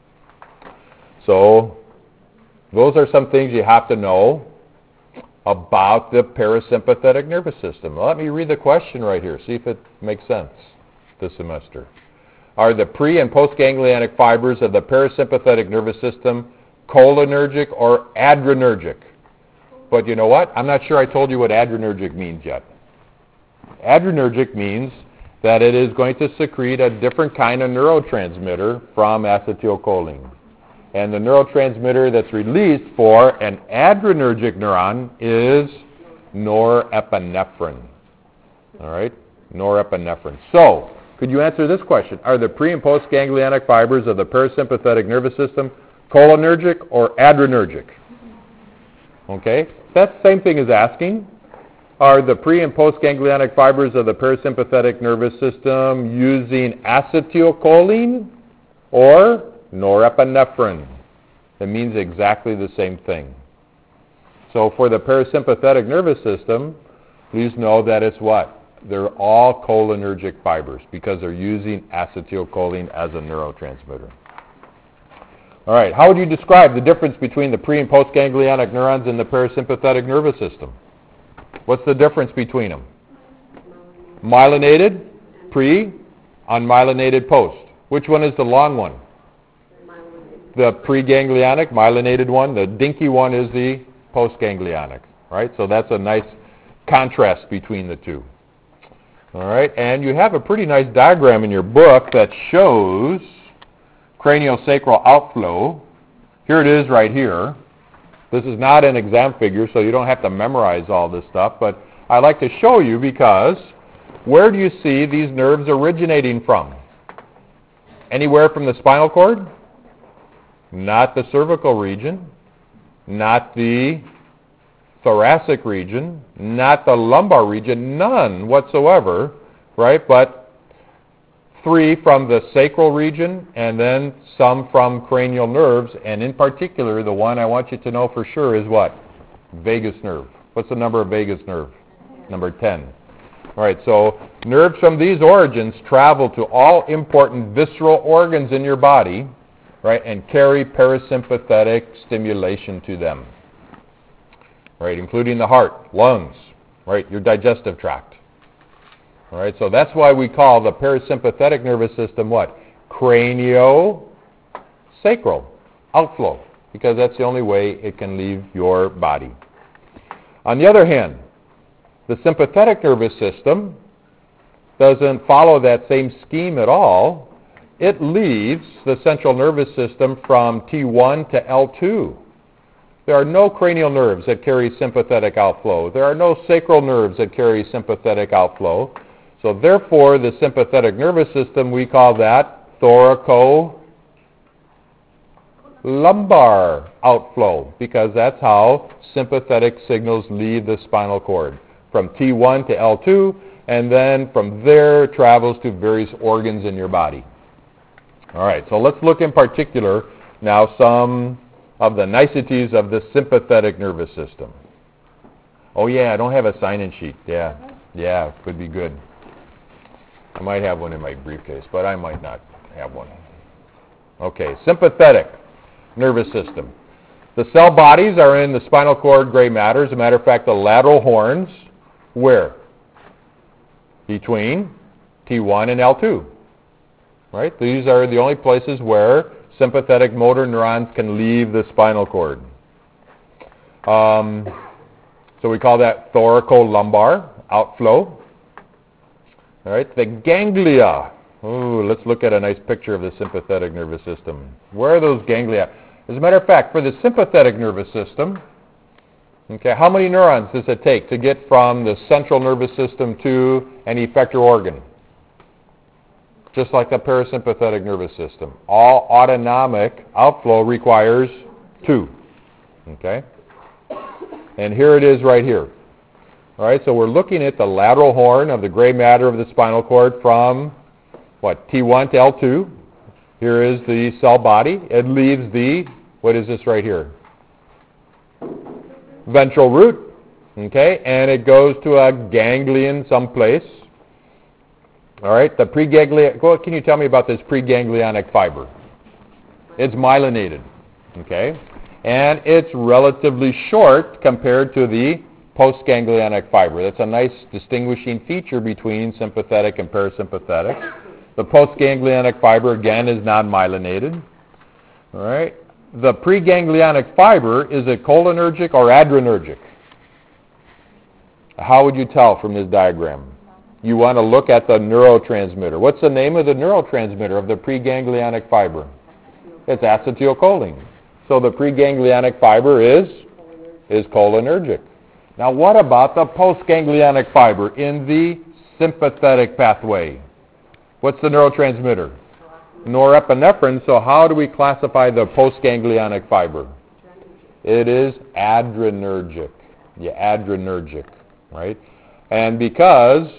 So those are some things you have to know about the parasympathetic nervous system. Let me read the question right here, see if it makes sense this semester. Are the pre- and postganglionic fibers of the parasympathetic nervous system cholinergic or adrenergic? But you know what? I'm not sure I told you what adrenergic means yet. Adrenergic means that it is going to secrete a different kind of neurotransmitter from acetylcholine. And the neurotransmitter that's released for an adrenergic neuron is norepinephrine. All right? Norepinephrine. So, could you answer this question? Are the pre- and postganglionic fibers of the parasympathetic nervous system cholinergic or adrenergic? Okay? That's the same thing as asking, are the pre- and postganglionic fibers of the parasympathetic nervous system using acetylcholine or norepinephrine? It means exactly the same thing. So for the parasympathetic nervous system, please know that it's what? They're all cholinergic fibers because they're using acetylcholine as a neurotransmitter. All right, how would you describe the difference between the pre- and postganglionic neurons in the parasympathetic nervous system? What's the difference between them? Myelinated, pre, unmyelinated, post. Which one is the long one? The preganglionic, myelinated one. The dinky one is the postganglionic, right? So that's a nice contrast between the two. All right, and you have a pretty nice diagram in your book that shows craniosacral outflow. Here it is right here. This is not an exam figure, so you don't have to memorize all this stuff, but I like to show you because where do you see these nerves originating from? Anywhere from the spinal cord? Not the cervical region, not the thoracic region, not the lumbar region, none whatsoever, right? But three from the sacral region and then some from cranial nerves, and in particular, the one I want you to know for sure is what? Vagus nerve. What's the number of vagus nerve? Number ten. All right, so nerves from these origins travel to all important visceral organs in your body, right, and carry parasympathetic stimulation to them, right, including the heart, lungs, right, your digestive tract. All right, so that's why we call the parasympathetic nervous system what? Craniosacral outflow, because that's the only way it can leave your body. On the other hand, the sympathetic nervous system doesn't follow that same scheme at all. It leaves the central nervous system from T one to L two. There are no cranial nerves that carry sympathetic outflow. There are no sacral nerves that carry sympathetic outflow. So therefore, the sympathetic nervous system, we call that thoracolumbar outflow, because that's how sympathetic signals leave the spinal cord, from T one to L two, and then from there it travels to various organs in your body. All right, so let's look in particular now some of the niceties of the sympathetic nervous system. Oh yeah, I don't have a sign-in sheet. Yeah, yeah, could be good. I might have one in my briefcase, but I might not have one. Okay, sympathetic nervous system. The cell bodies are in the spinal cord gray matter. As a matter of fact, the lateral horns, where? Between T one and L two. Right? These are the only places where sympathetic motor neurons can leave the spinal cord. Um, so we call that thoracolumbar outflow. All right, the ganglia. Ooh, let's look at a nice picture of the sympathetic nervous system. Where are those ganglia? As a matter of fact, for the sympathetic nervous system, okay, how many neurons does it take to get from the central nervous system to an effector organ? just like the parasympathetic nervous system. All autonomic outflow requires two. Okay? And here it is right here. All right, so we're looking at the lateral horn of the gray matter of the spinal cord from, what, T one to L two. Here is the cell body. It leaves the, what is this right here? Ventral root. Okay, and it goes to a ganglion someplace. All right, the preganglionic, what can you tell me about this preganglionic fiber? It's myelinated. Okay, and it's relatively short compared to the postganglionic fiber. That's a nice distinguishing feature between sympathetic and parasympathetic. The postganglionic fiber, again, is non-myelinated. All right. The preganglionic fiber, is it cholinergic or adrenergic? How would you tell from this diagram? You want to look at the neurotransmitter. What's the name of the neurotransmitter of the preganglionic fiber? It's acetylcholine. So the preganglionic fiber is, is cholinergic. Now what about the postganglionic fiber in the sympathetic pathway? What's the neurotransmitter? Norepinephrine. So how do we classify the postganglionic fiber? It is adrenergic. Yeah, adrenergic, right? And because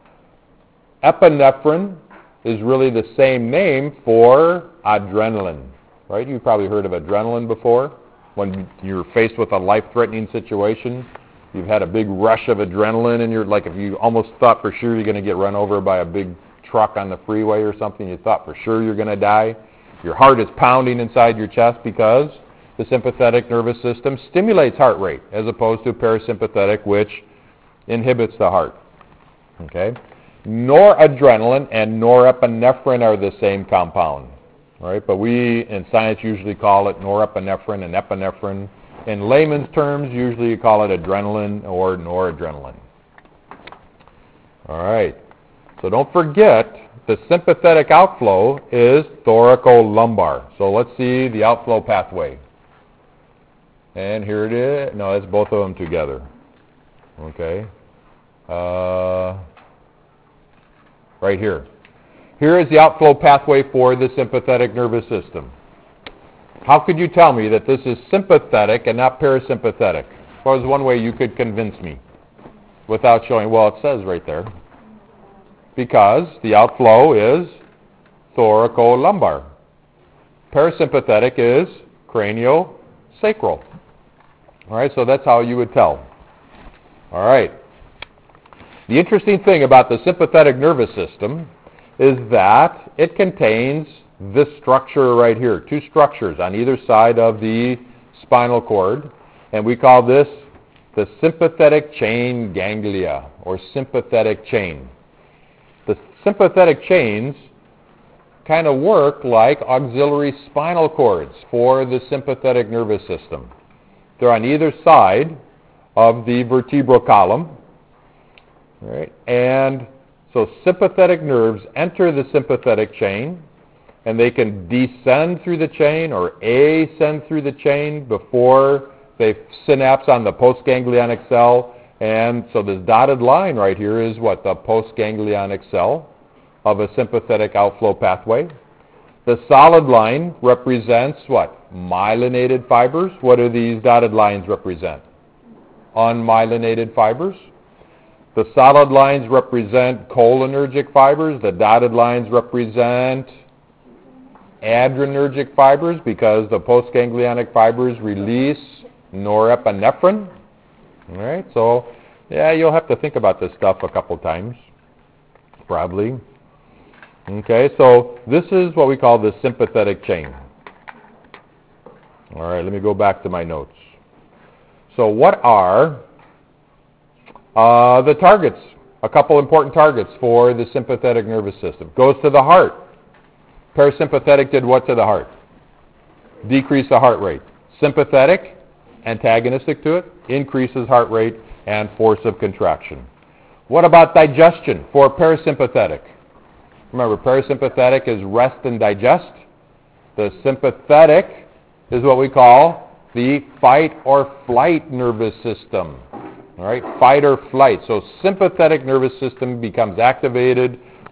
epinephrine is really the same name for adrenaline, right? You've probably heard of adrenaline before. When you're faced with a life-threatening situation, you've had a big rush of adrenaline, and you're like, if you almost thought for sure you're going to get run over by a big truck on the freeway or something, you thought for sure you're going to die. Your heart is pounding inside your chest because the sympathetic nervous system stimulates heart rate as opposed to parasympathetic, which inhibits the heart. Okay? Noradrenaline and norepinephrine are the same compound. Right? But we in science usually call it norepinephrine and epinephrine. In layman's terms, usually you call it adrenaline or noradrenaline. All right. So don't forget, the sympathetic outflow is thoracolumbar. So let's see the outflow pathway. And here it is. No, it's both of them together. Okay. Uh, right here. Here is the outflow pathway for the sympathetic nervous system. How could you tell me that this is sympathetic and not parasympathetic? What was one way you could convince me without showing? Well, it says right there. Because the outflow is thoracolumbar. Parasympathetic is craniosacral. All right, so that's how you would tell. All right. The interesting thing about the sympathetic nervous system is that it contains this structure right here, two structures on either side of the spinal cord, and we call this the sympathetic chain ganglia, or sympathetic chain. The sympathetic chains kind of work like auxiliary spinal cords for the sympathetic nervous system. They're on either side of the vertebral column, right? And so sympathetic nerves enter the sympathetic chain, and they can descend through the chain or ascend through the chain before they synapse on the postganglionic cell. And so this dotted line right here is what? The postganglionic cell of a sympathetic outflow pathway. The solid line represents what? Myelinated fibers. What do these dotted lines represent? Unmyelinated fibers. The solid lines represent cholinergic fibers. The dotted lines represent adrenergic fibers because the postganglionic fibers release norepinephrine. All right, so yeah, you'll have to think about this stuff a couple times, probably. Okay, so this is what we call the sympathetic chain. All right, let me go back to my notes. So what are uh, the targets? A couple important targets for the sympathetic nervous system. Goes to the heart. Parasympathetic did what to the heart? Decrease the heart rate. Sympathetic, antagonistic to it, increases heart rate and force of contraction. What about digestion for parasympathetic? Remember, parasympathetic is rest and digest. The sympathetic is what we call the fight or flight nervous system. All right, fight or flight. So sympathetic nervous system becomes activated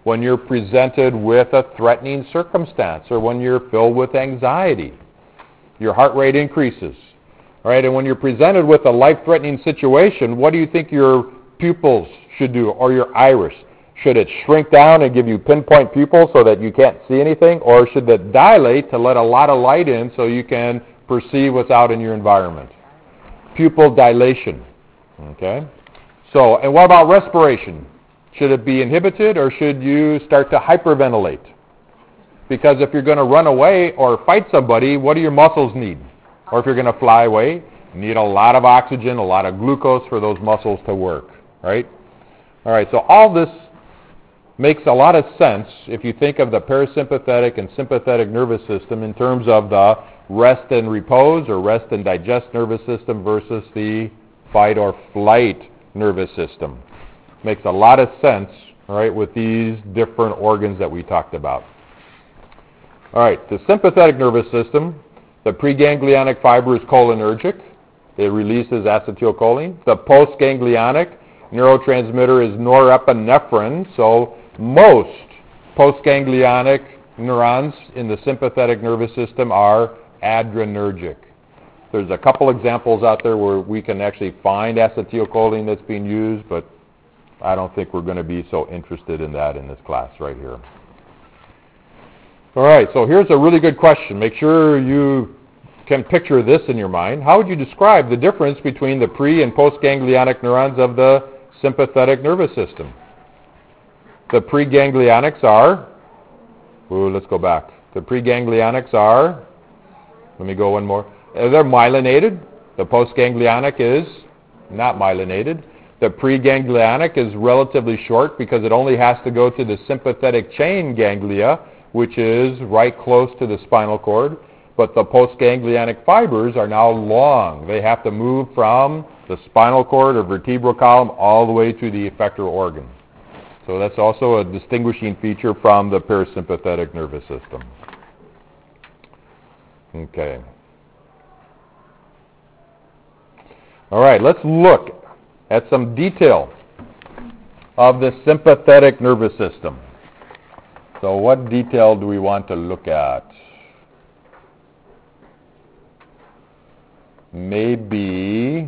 when you're presented with a threatening circumstance or when you're filled with anxiety. Your heart rate increases. All right, and when you're presented with a life-threatening situation, what do you think your pupils should do, or your iris? Should it shrink down and give you pinpoint pupils so that you can't see anything, or should it dilate to let a lot of light in so you can perceive what's out in your environment? Pupil dilation. Okay? So, and what about respiration? Should it be inhibited, or should you start to hyperventilate? Because if you're going to run away or fight somebody, what do your muscles need? Or if you're going to fly away, you need a lot of oxygen, a lot of glucose for those muscles to work, right? All right, so all this makes a lot of sense if you think of the parasympathetic and sympathetic nervous system in terms of the rest and repose or rest and digest nervous system versus the fight or flight nervous system. Makes a lot of sense, all right, with these different organs that we talked about. All right, the sympathetic nervous system, the preganglionic fiber is cholinergic. It releases acetylcholine. The postganglionic neurotransmitter is norepinephrine. So most postganglionic neurons in the sympathetic nervous system are adrenergic. There's a couple examples out there where we can actually find acetylcholine that's being used, but I don't think we're going to be so interested in that in this class right here. All right, so here's a really good question. Make sure you can picture this in your mind. How would you describe the difference between the pre- and postganglionic neurons of the sympathetic nervous system? The preganglionics are, ooh, let's go back. The preganglionics are, let me go one more. Uh, they're myelinated. The postganglionic is not myelinated. The preganglionic is relatively short because it only has to go to the sympathetic chain ganglia, which is right close to the spinal cord. But the postganglionic fibers are now long. They have to move from the spinal cord or vertebral column all the way to the effector organ. So that's also a distinguishing feature from the parasympathetic nervous system. Okay. All right, let's look at some detail of the sympathetic nervous system. So what detail do we want to look at? Maybe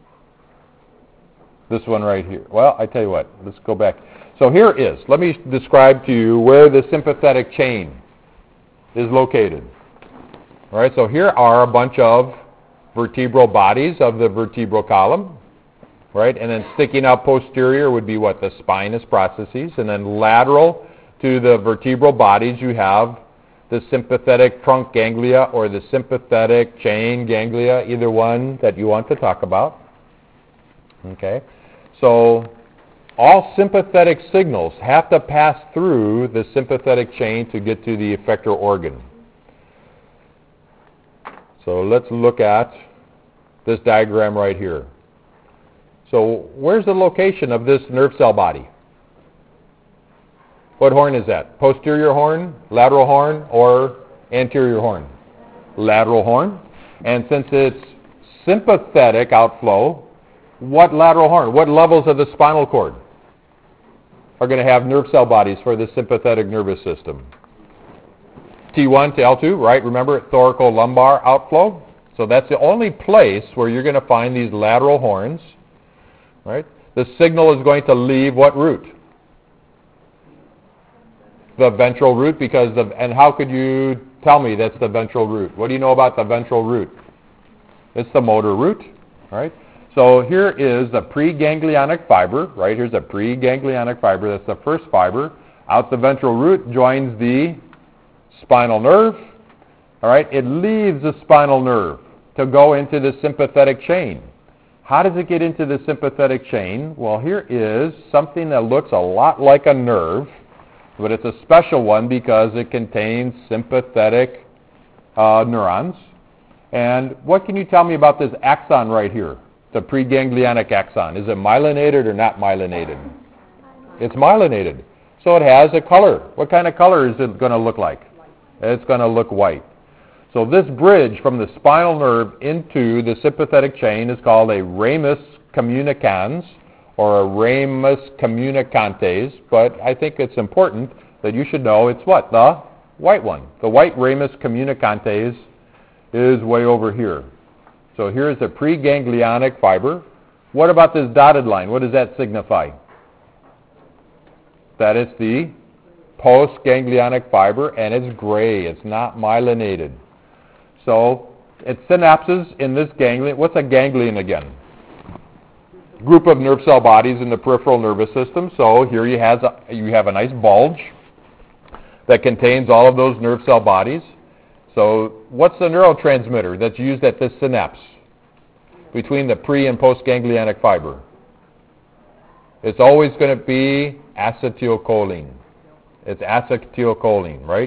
this one right here. Well, I tell you what, let's go back. So here is, let me describe to you where the sympathetic chain is located. All right, so here are a bunch of vertebral bodies of the vertebral column, right? And then sticking out posterior would be what? The spinous processes. And then lateral to the vertebral bodies, you have the sympathetic trunk ganglia or the sympathetic chain ganglia, either one that you want to talk about. Okay? So all sympathetic signals have to pass through the sympathetic chain to get to the effector organ. So let's look at this diagram right here. So where's the location of this nerve cell body? What horn is that? Posterior horn, lateral horn, or anterior horn? Lateral horn. And since it's sympathetic outflow, what lateral horn, what levels of the spinal cord are going to have nerve cell bodies for the sympathetic nervous system? T one to L two, right? Remember, thoracolumbar outflow. So that's the only place where you're going to find these lateral horns, right? The signal is going to leave what root? The ventral root, because of, and how could you tell me that's the ventral root? What do you know about the ventral root? It's the motor root, right? So here is the preganglionic fiber, right? Here's a preganglionic fiber. That's the first fiber. Out the ventral root joins the spinal nerve, all right? It leaves the spinal nerve to go into the sympathetic chain. How does it get into the sympathetic chain? Well, here is something that looks a lot like a nerve, but it's a special one because it contains sympathetic uh, neurons. And what can you tell me about this axon right here, the preganglionic axon? Is it myelinated or not myelinated? It's myelinated. So it has a color. What kind of color is it going to look like? It's going to look white. So this bridge from the spinal nerve into the sympathetic chain is called a ramus communicans, or a ramus communicantes, but I think it's important that you should know it's what? The white one. The white ramus communicantes is way over here. So here's the preganglionic fiber. What about this dotted line? What does that signify? That it's the postganglionic fiber, and it's gray. It's not myelinated. So it synapses in this ganglion. What's a ganglion again? Group of nerve cell bodies in the peripheral nervous system. So here you, has a, you have a nice bulge that contains all of those nerve cell bodies. So what's the neurotransmitter that's used at this synapse between the pre- and postganglionic fiber? It's always going to be acetylcholine. It's acetylcholine, right?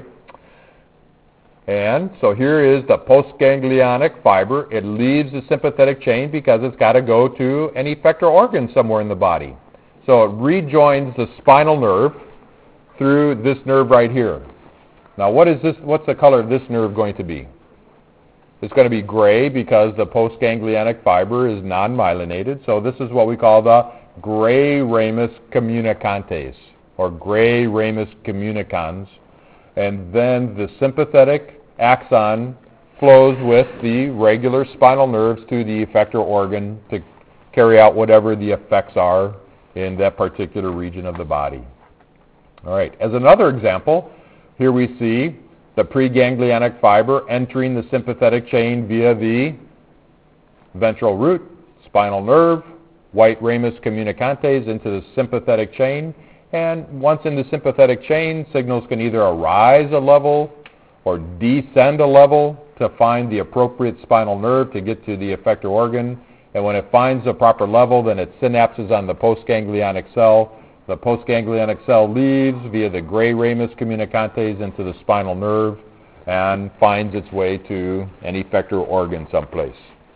And so here is the postganglionic fiber. It leaves the sympathetic chain because it's got to go to an effector organ somewhere in the body. So it rejoins the spinal nerve through this nerve right here. Now what is this? What's the color of this nerve going to be? It's going to be gray because the postganglionic fiber is non-myelinated. So this is what we call the gray ramus communicantes, or gray ramus communicans. And then the sympathetic axon flows with the regular spinal nerves to the effector organ to carry out whatever the effects are in that particular region of the body. All right, as another example, here we see the preganglionic fiber entering the sympathetic chain via the ventral root, spinal nerve, white ramus communicantes into the sympathetic chain. And once in the sympathetic chain, signals can either arise a level or descend a level to find the appropriate spinal nerve to get to the effector organ. And when it finds the proper level, then it synapses on the postganglionic cell. The postganglionic cell leaves via the gray ramus communicantes into the spinal nerve and finds its way to an effector organ someplace.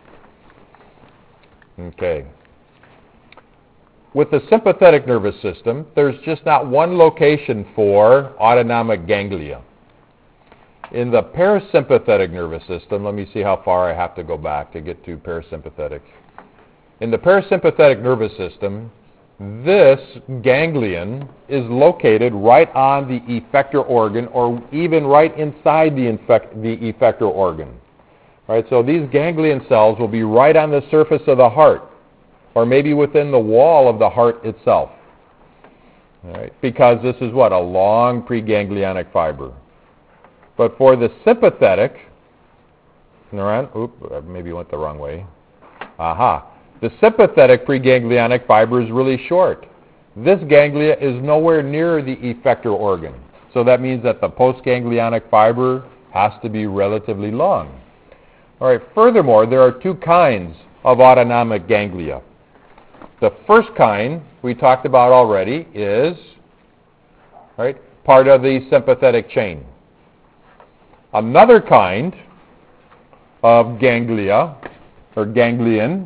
Okay. With the sympathetic nervous system, there's just not one location for autonomic ganglia. In the parasympathetic nervous system, let me see how far I have to go back to get to parasympathetic. In the parasympathetic nervous system, this ganglion is located right on the effector organ, or even right inside the, infect, the effector organ. All right, so these ganglion cells will be right on the surface of the heart, or maybe within the wall of the heart itself. All right, because this is what? A long preganglionic fiber. But for the sympathetic neuron, oop, maybe went the wrong way. Aha. The sympathetic preganglionic fiber is really short. This ganglia is nowhere near the effector organ. So that means that the postganglionic fiber has to be relatively long. All right, furthermore, there are two kinds of autonomic ganglia. The first kind we talked about already is, right, part of the sympathetic chain. Another kind of ganglia, or ganglion,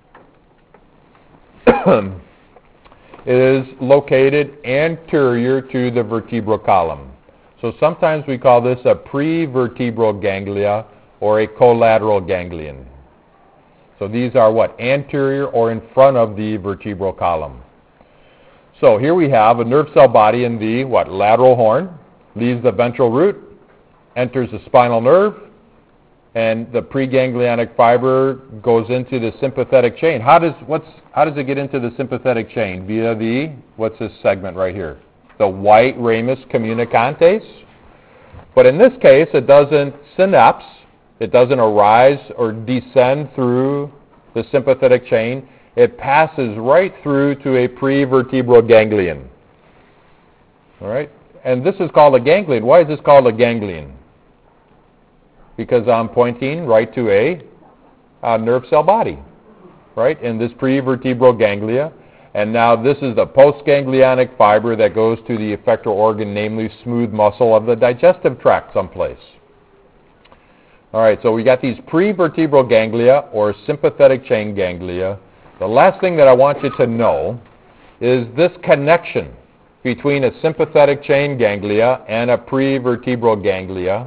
is located anterior to the vertebral column. So sometimes we call this a prevertebral ganglia or a collateral ganglion. So these are what? Anterior or in front of the vertebral column. So here we have a nerve cell body in the what? Lateral horn, leaves the ventral root, enters the spinal nerve, and the preganglionic fiber goes into the sympathetic chain. How does what's how does it get into the sympathetic chain? Via the, what's this segment right here? The white ramus communicantes. But in this case, it doesn't synapse. It doesn't arise or descend through the sympathetic chain. It passes right through to a prevertebral ganglion. All right? And this is called a ganglion. Why is this called a ganglion? Because I'm pointing right to a, a nerve cell body, right, in this prevertebral ganglia. And now this is the postganglionic fiber that goes to the effector organ, namely smooth muscle of the digestive tract someplace. All right, so we got these prevertebral ganglia or sympathetic chain ganglia. The last thing that I want you to know is this connection between a sympathetic chain ganglia and a prevertebral ganglia.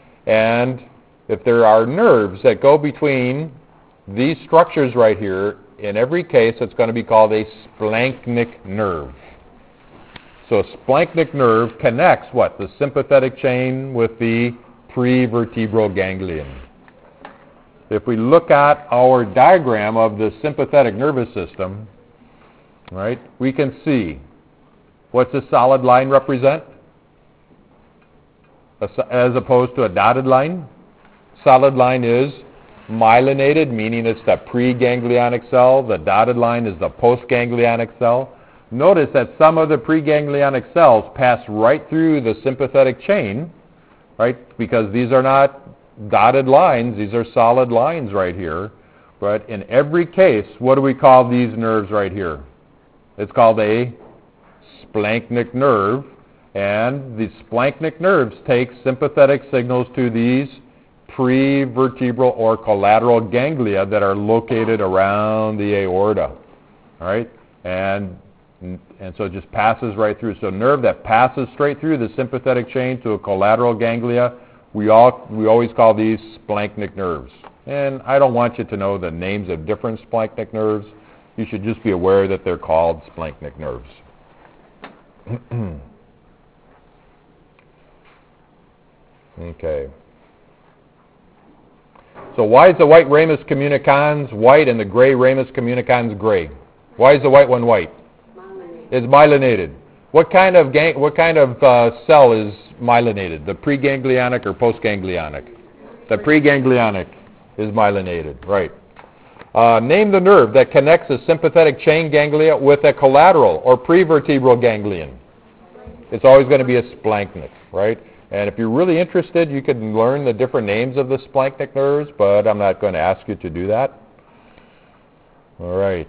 And if there are nerves that go between these structures right here in every case, it's going to be called a splanchnic nerve. So a splanchnic nerve connects what? The sympathetic chain with the prevertebral ganglion. If we look at our diagram of the sympathetic nervous system, right, we can see, what's a solid line represent? As opposed to a dotted line? Solid line is myelinated, meaning it's the preganglionic cell. The dotted line is the postganglionic cell. Notice that some of the preganglionic cells pass right through the sympathetic chain, right, because these are not dotted lines, these are solid lines right here. But in every case, what do we call these nerves right here? It's called a splanchnic nerve, and the splanchnic nerves take sympathetic signals to these prevertebral or collateral ganglia that are located around the aorta. All right? And and so it just passes right through. So a nerve that passes straight through the sympathetic chain to a collateral ganglia, we all we always call these splanchnic nerves. And I don't want you to know the names of different splanchnic nerves. You should just be aware that they're called splanchnic nerves. Okay. So why is the white ramus communicans white and the gray ramus communicans gray? Why is the white one white? Myelinated. It's myelinated. What kind of gang, what kind of uh, cell is myelinated? The preganglionic or postganglionic? The preganglionic is myelinated, right. Uh, name the nerve that connects the sympathetic chain ganglia with a collateral or prevertebral ganglion. It's always going to be a splanchnic, right? And if you're really interested, you can learn the different names of the splanchnic nerves, but I'm not going to ask you to do that. All right.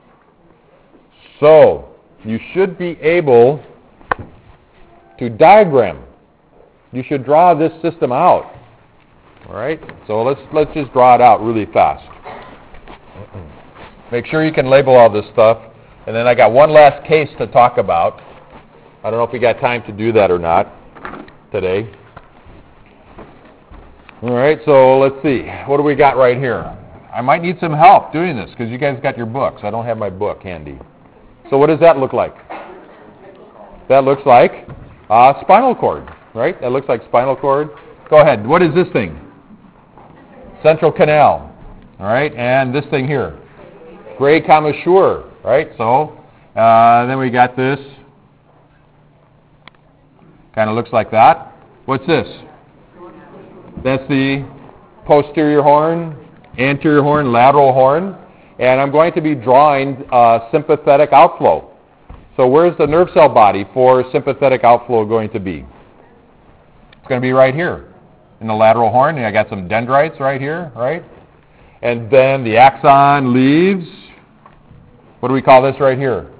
So, you should be able to diagram. You should draw this system out. All right? So let's let's just draw it out really fast. Make sure you can label all this stuff. And then I got one last case to talk about. I don't know if we got time to do that or not today. All right, so let's see. What do we got right here? I might need some help doing this because you guys got your books. I don't have my book handy. So what does that look like? That looks like uh, spinal cord, right? That looks like spinal cord. Go ahead. What is this thing? Central canal. All right, and this thing here. Gray commissure, right? So uh, then we got this. Kind of looks like that. What's this? That's the posterior horn, anterior horn, lateral horn. And I'm going to be drawing uh, sympathetic outflow. So where's the nerve cell body for sympathetic outflow going to be? It's going to be right here in the lateral horn. And I got some dendrites right here, right? And then the axon leaves. What do we call this right here?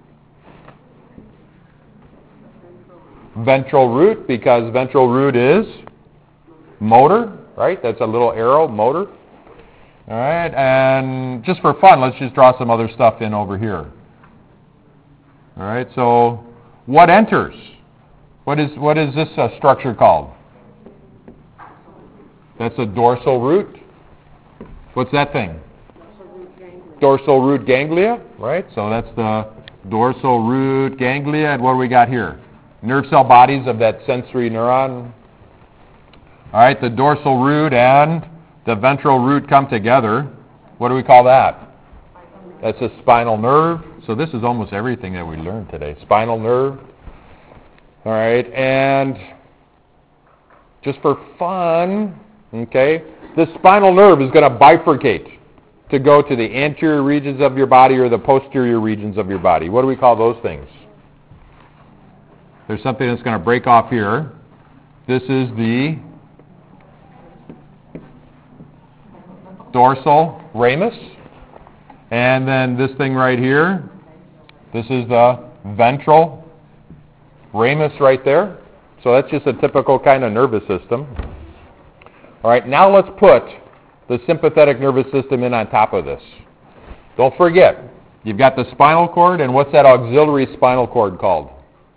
Ventral root, because ventral root is motor, right? That's a little arrow, motor. All right, and just for fun, let's just draw some other stuff in over here. All right, so what enters? What is what is this uh, structure called? That's a dorsal root. What's that thing? Dorsal root ganglia, right? So that's the dorsal root ganglia, and what do we got here? Nerve cell bodies of that sensory neuron. All right, the dorsal root and the ventral root come together. What do we call that? That's a spinal nerve. So this is almost everything that we learned today. Spinal nerve. All right, and just for fun, okay, this spinal nerve is going to bifurcate to go to the anterior regions of your body or the posterior regions of your body. What do we call those things? There's something that's going to break off here. This is the dorsal ramus. And then this thing right here, this is the ventral ramus right there. So that's just a typical kind of nervous system. All right, now let's put the sympathetic nervous system in on top of this. Don't forget, you've got the spinal cord, and what's that auxiliary spinal cord called?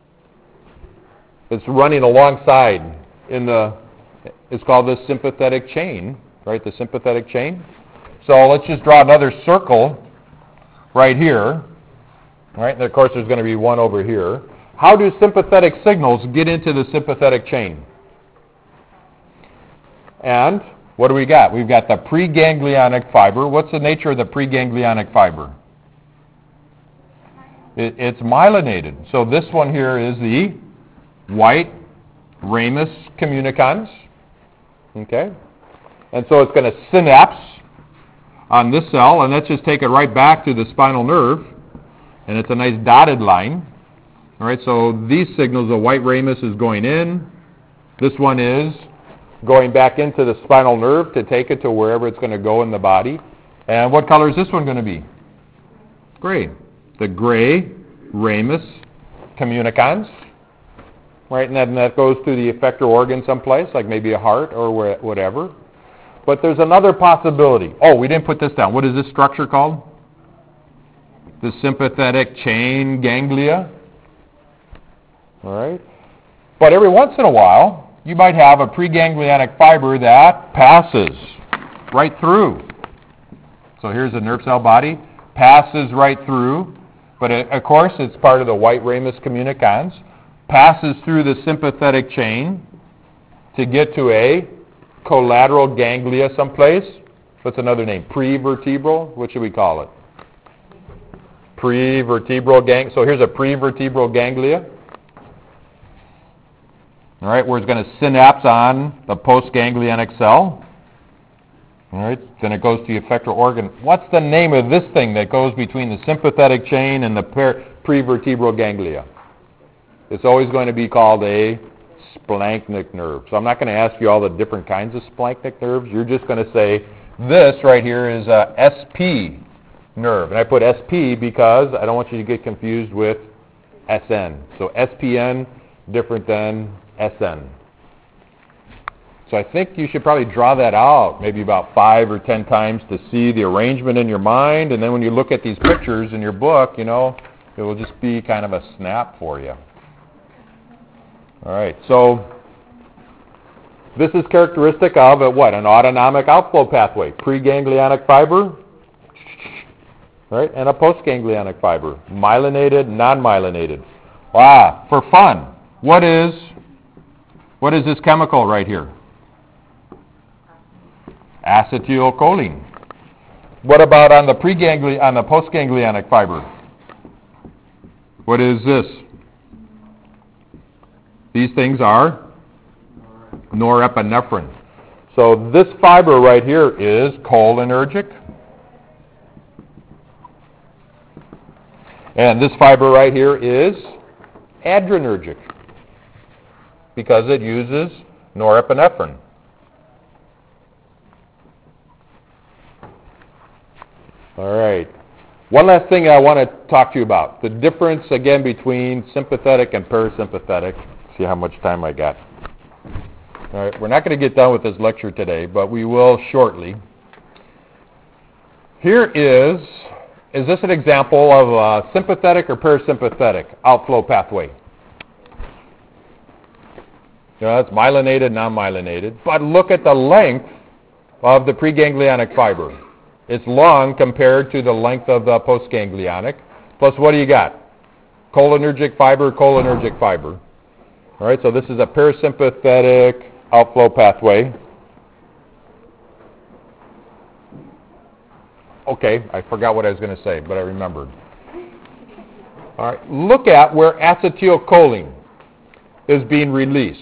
It's running alongside in the, it's called the sympathetic chain, right, the sympathetic chain. So let's just draw another circle right here, right? And of course there's going to be one over here. How do sympathetic signals get into the sympathetic chain? And what do we got? We've got the preganglionic fiber. What's the nature of the preganglionic fiber? It, it's myelinated. So this one here is the white ramus communicans. Okay? And so it's going to synapse on this cell, and let's just take it right back to the spinal nerve, and it's a nice dotted line. All right, so these signals, the white ramus is going in. This one is going back into the spinal nerve to take it to wherever it's going to go in the body. And what color is this one going to be? Gray. The gray ramus communicans. Right, and then that goes to the effector organ someplace, like maybe a heart or whatever. But there's another possibility. Oh, we didn't put this down. What is this structure called? The sympathetic chain ganglia. All right. But every once in a while, you might have a preganglionic fiber that passes right through. So here's the nerve cell body, passes right through, but it, of course it's part of the white ramus communicans, passes through the sympathetic chain to get to a collateral ganglia someplace. What's another name? Prevertebral? What should we call it? Prevertebral gang. So here's a prevertebral ganglia. All right, where it's going to synapse on the postganglionic cell. All right, then it goes to the effector organ. What's the name of this thing that goes between the sympathetic chain and the per- prevertebral ganglia? It's always going to be called a splanchnic nerve. So I'm not going to ask you all the different kinds of splanchnic nerves. You're just going to say this right here is a S P nerve. And I put S P because I don't want you to get confused with S N. So S P N different than S N. So I think you should probably draw that out maybe about five or ten times to see the arrangement in your mind, and then when you look at these pictures in your book, you know, it will just be kind of a snap for you. All right, so this is characteristic of a, what? An autonomic outflow pathway. Preganglionic fiber, right, and a postganglionic fiber. Myelinated, non-myelinated. Ah, for fun, what is what is this chemical right here? Acetylcholine. What about on the pregangli on the postganglionic fiber? What is this? These things are norepinephrine. So this fiber right here is cholinergic. And this fiber right here is adrenergic because it uses norepinephrine. All right. One last thing I want to talk to you about. The difference, again, between sympathetic and parasympathetic. See how much time I got. All right. We're not going to get done with this lecture today, but we will shortly. Here is, is this an example of a sympathetic or parasympathetic outflow pathway? You know, that's myelinated, non-myelinated. But look at the length of the preganglionic fiber. It's long compared to the length of the postganglionic. Plus, what do you got? Cholinergic fiber, cholinergic fiber. All right, so this is a parasympathetic outflow pathway. Okay, I forgot what I was going to say, but I remembered. All right, look at where acetylcholine is being released.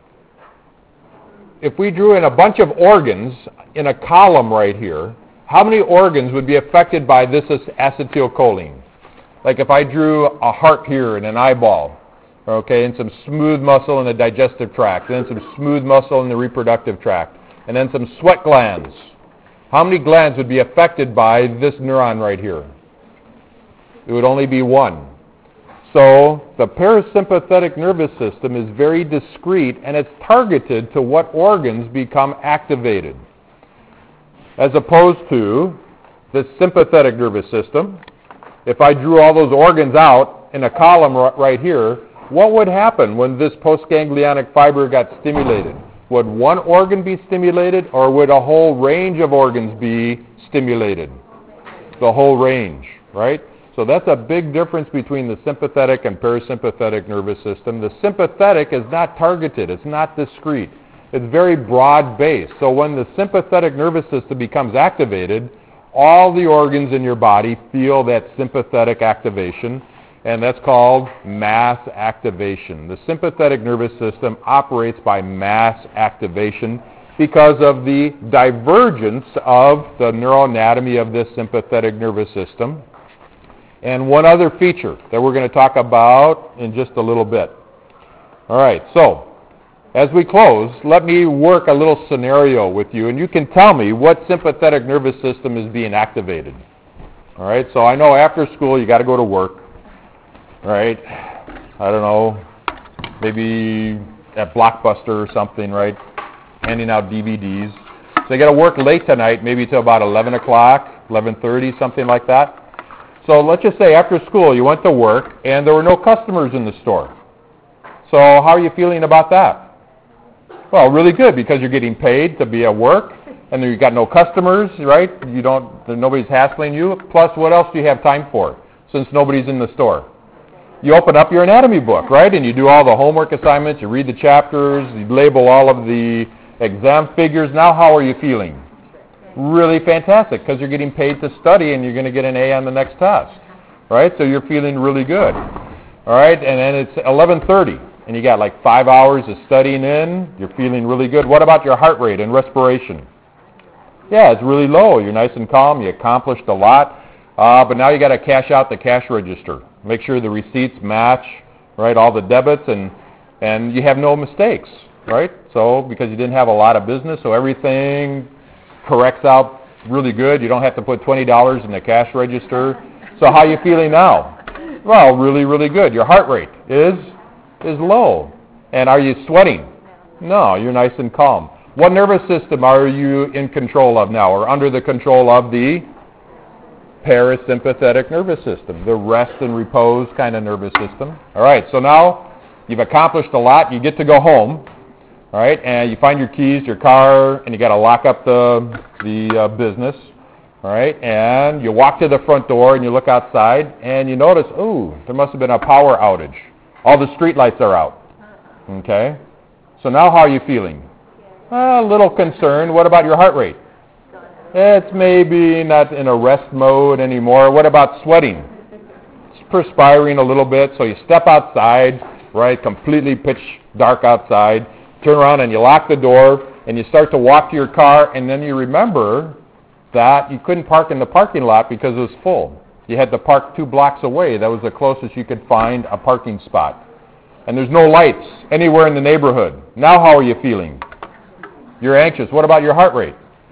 If we drew in a bunch of organs in a column right here, how many organs would be affected by this acetylcholine? Like if I drew a heart here and an eyeball, okay, and some smooth muscle in the digestive tract, and then some smooth muscle in the reproductive tract, and then some sweat glands. How many glands would be affected by this neuron right here? It would only be one. So the parasympathetic nervous system is very discrete, and it's targeted to what organs become activated. As opposed to the sympathetic nervous system, if I drew all those organs out in a column right here, what would happen when this postganglionic fiber got stimulated? Would one organ be stimulated, or would a whole range of organs be stimulated? The whole range. right? So that's a big difference between the sympathetic and parasympathetic nervous system. The sympathetic is not targeted. It's not discrete. It's very broad-based. So when the sympathetic nervous system becomes activated, all the organs in your body feel that sympathetic activation, and that's called mass activation. The sympathetic nervous system operates by mass activation because of the divergence of the neuroanatomy of this sympathetic nervous system. And one other feature that we're going to talk about in just a little bit. All right, so as we close, let me work a little scenario with you, and you can tell me what sympathetic nervous system is being activated. All right, so I know after school you got to go to work, right? I don't know, maybe at Blockbuster or something, right? Handing out D V Ds. So you got to work late tonight, maybe till about eleven o'clock, eleven thirty, something like that. So let's just say after school you went to work and there were no customers in the store. So how are you feeling about that? Well, really good, because you're getting paid to be at work, and you got no customers, right? You don't, nobody's hassling you. Plus, what else do you have time for, since nobody's in the store? You open up your anatomy book, right? And you do all the homework assignments, you read the chapters, you label all of the exam figures. Now how are you feeling? Really fantastic, because you're getting paid to study and you're going to get an A on the next test, right? So you're feeling really good. All right, and then it's eleven thirty. And you got like five hours of studying in, you're feeling really good. What about your heart rate and respiration? Yeah, it's really low. You're nice and calm. You accomplished a lot. Uh, but now you got to cash out the cash register. Make sure the receipts match, right, all the debits, and, and you have no mistakes, right? So because you didn't have a lot of business, so everything corrects out really good. You don't have to put twenty dollars in the cash register. So how are you feeling now? Well, really, really good. Your heart rate is... is low. And are you sweating? No, you're nice and calm. What nervous system are you in control of now, or under the control of? The parasympathetic nervous system, the rest and repose kind of nervous system. All right, so now you've accomplished a lot. You get to go home, all right, and you find your keys, your car, and you got to lock up the, the uh, business, all right, and you walk to the front door and you look outside and you notice, ooh, there must have been a power outage. All the street lights are out. Okay? So now how are you feeling? A little concerned. What about your heart rate? It's maybe not in a rest mode anymore. What about sweating? It's perspiring a little bit. So you step outside, right, completely pitch dark outside, turn around and you lock the door and you start to walk to your car, and then you remember that you couldn't park in the parking lot because it was full. You had to park two blocks away. That was the closest you could find a parking spot. And there's no lights anywhere in the neighborhood. Now how are you feeling? You're anxious. What about your heart rate?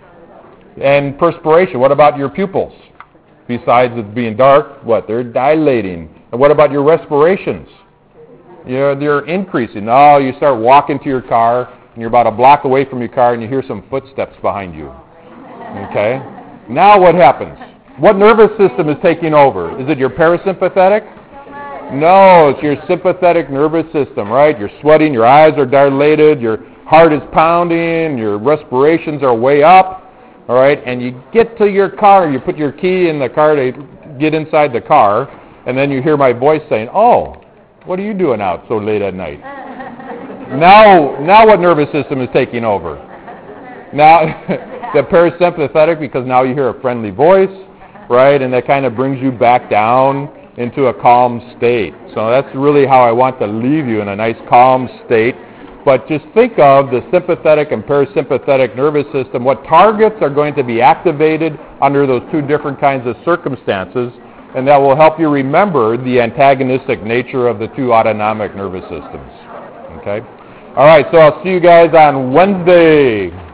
And perspiration. What about your pupils? Besides it being dark, what? They're dilating. And what about your respirations? You're, they're increasing. Now you start walking to your car, and you're about a block away from your car, and you hear some footsteps behind you. Okay? Now what happens? What nervous system is taking over? Is it your parasympathetic? No, it's your sympathetic nervous system, right? You're sweating, your eyes are dilated, your heart is pounding, your respirations are way up, all right? And you get to your car, you put your key in the car to get inside the car, and then you hear my voice saying, oh, what are you doing out so late at night? Now, now what nervous system is taking over? Now, the parasympathetic, because now you hear a friendly voice, right, and that kind of brings you back down into a calm state. So that's really how I want to leave you, in a nice calm state. But just think of the sympathetic and parasympathetic nervous system, what targets are going to be activated under those two different kinds of circumstances, and that will help you remember the antagonistic nature of the two autonomic nervous systems. Okay? All right, so I'll see you guys on Wednesday.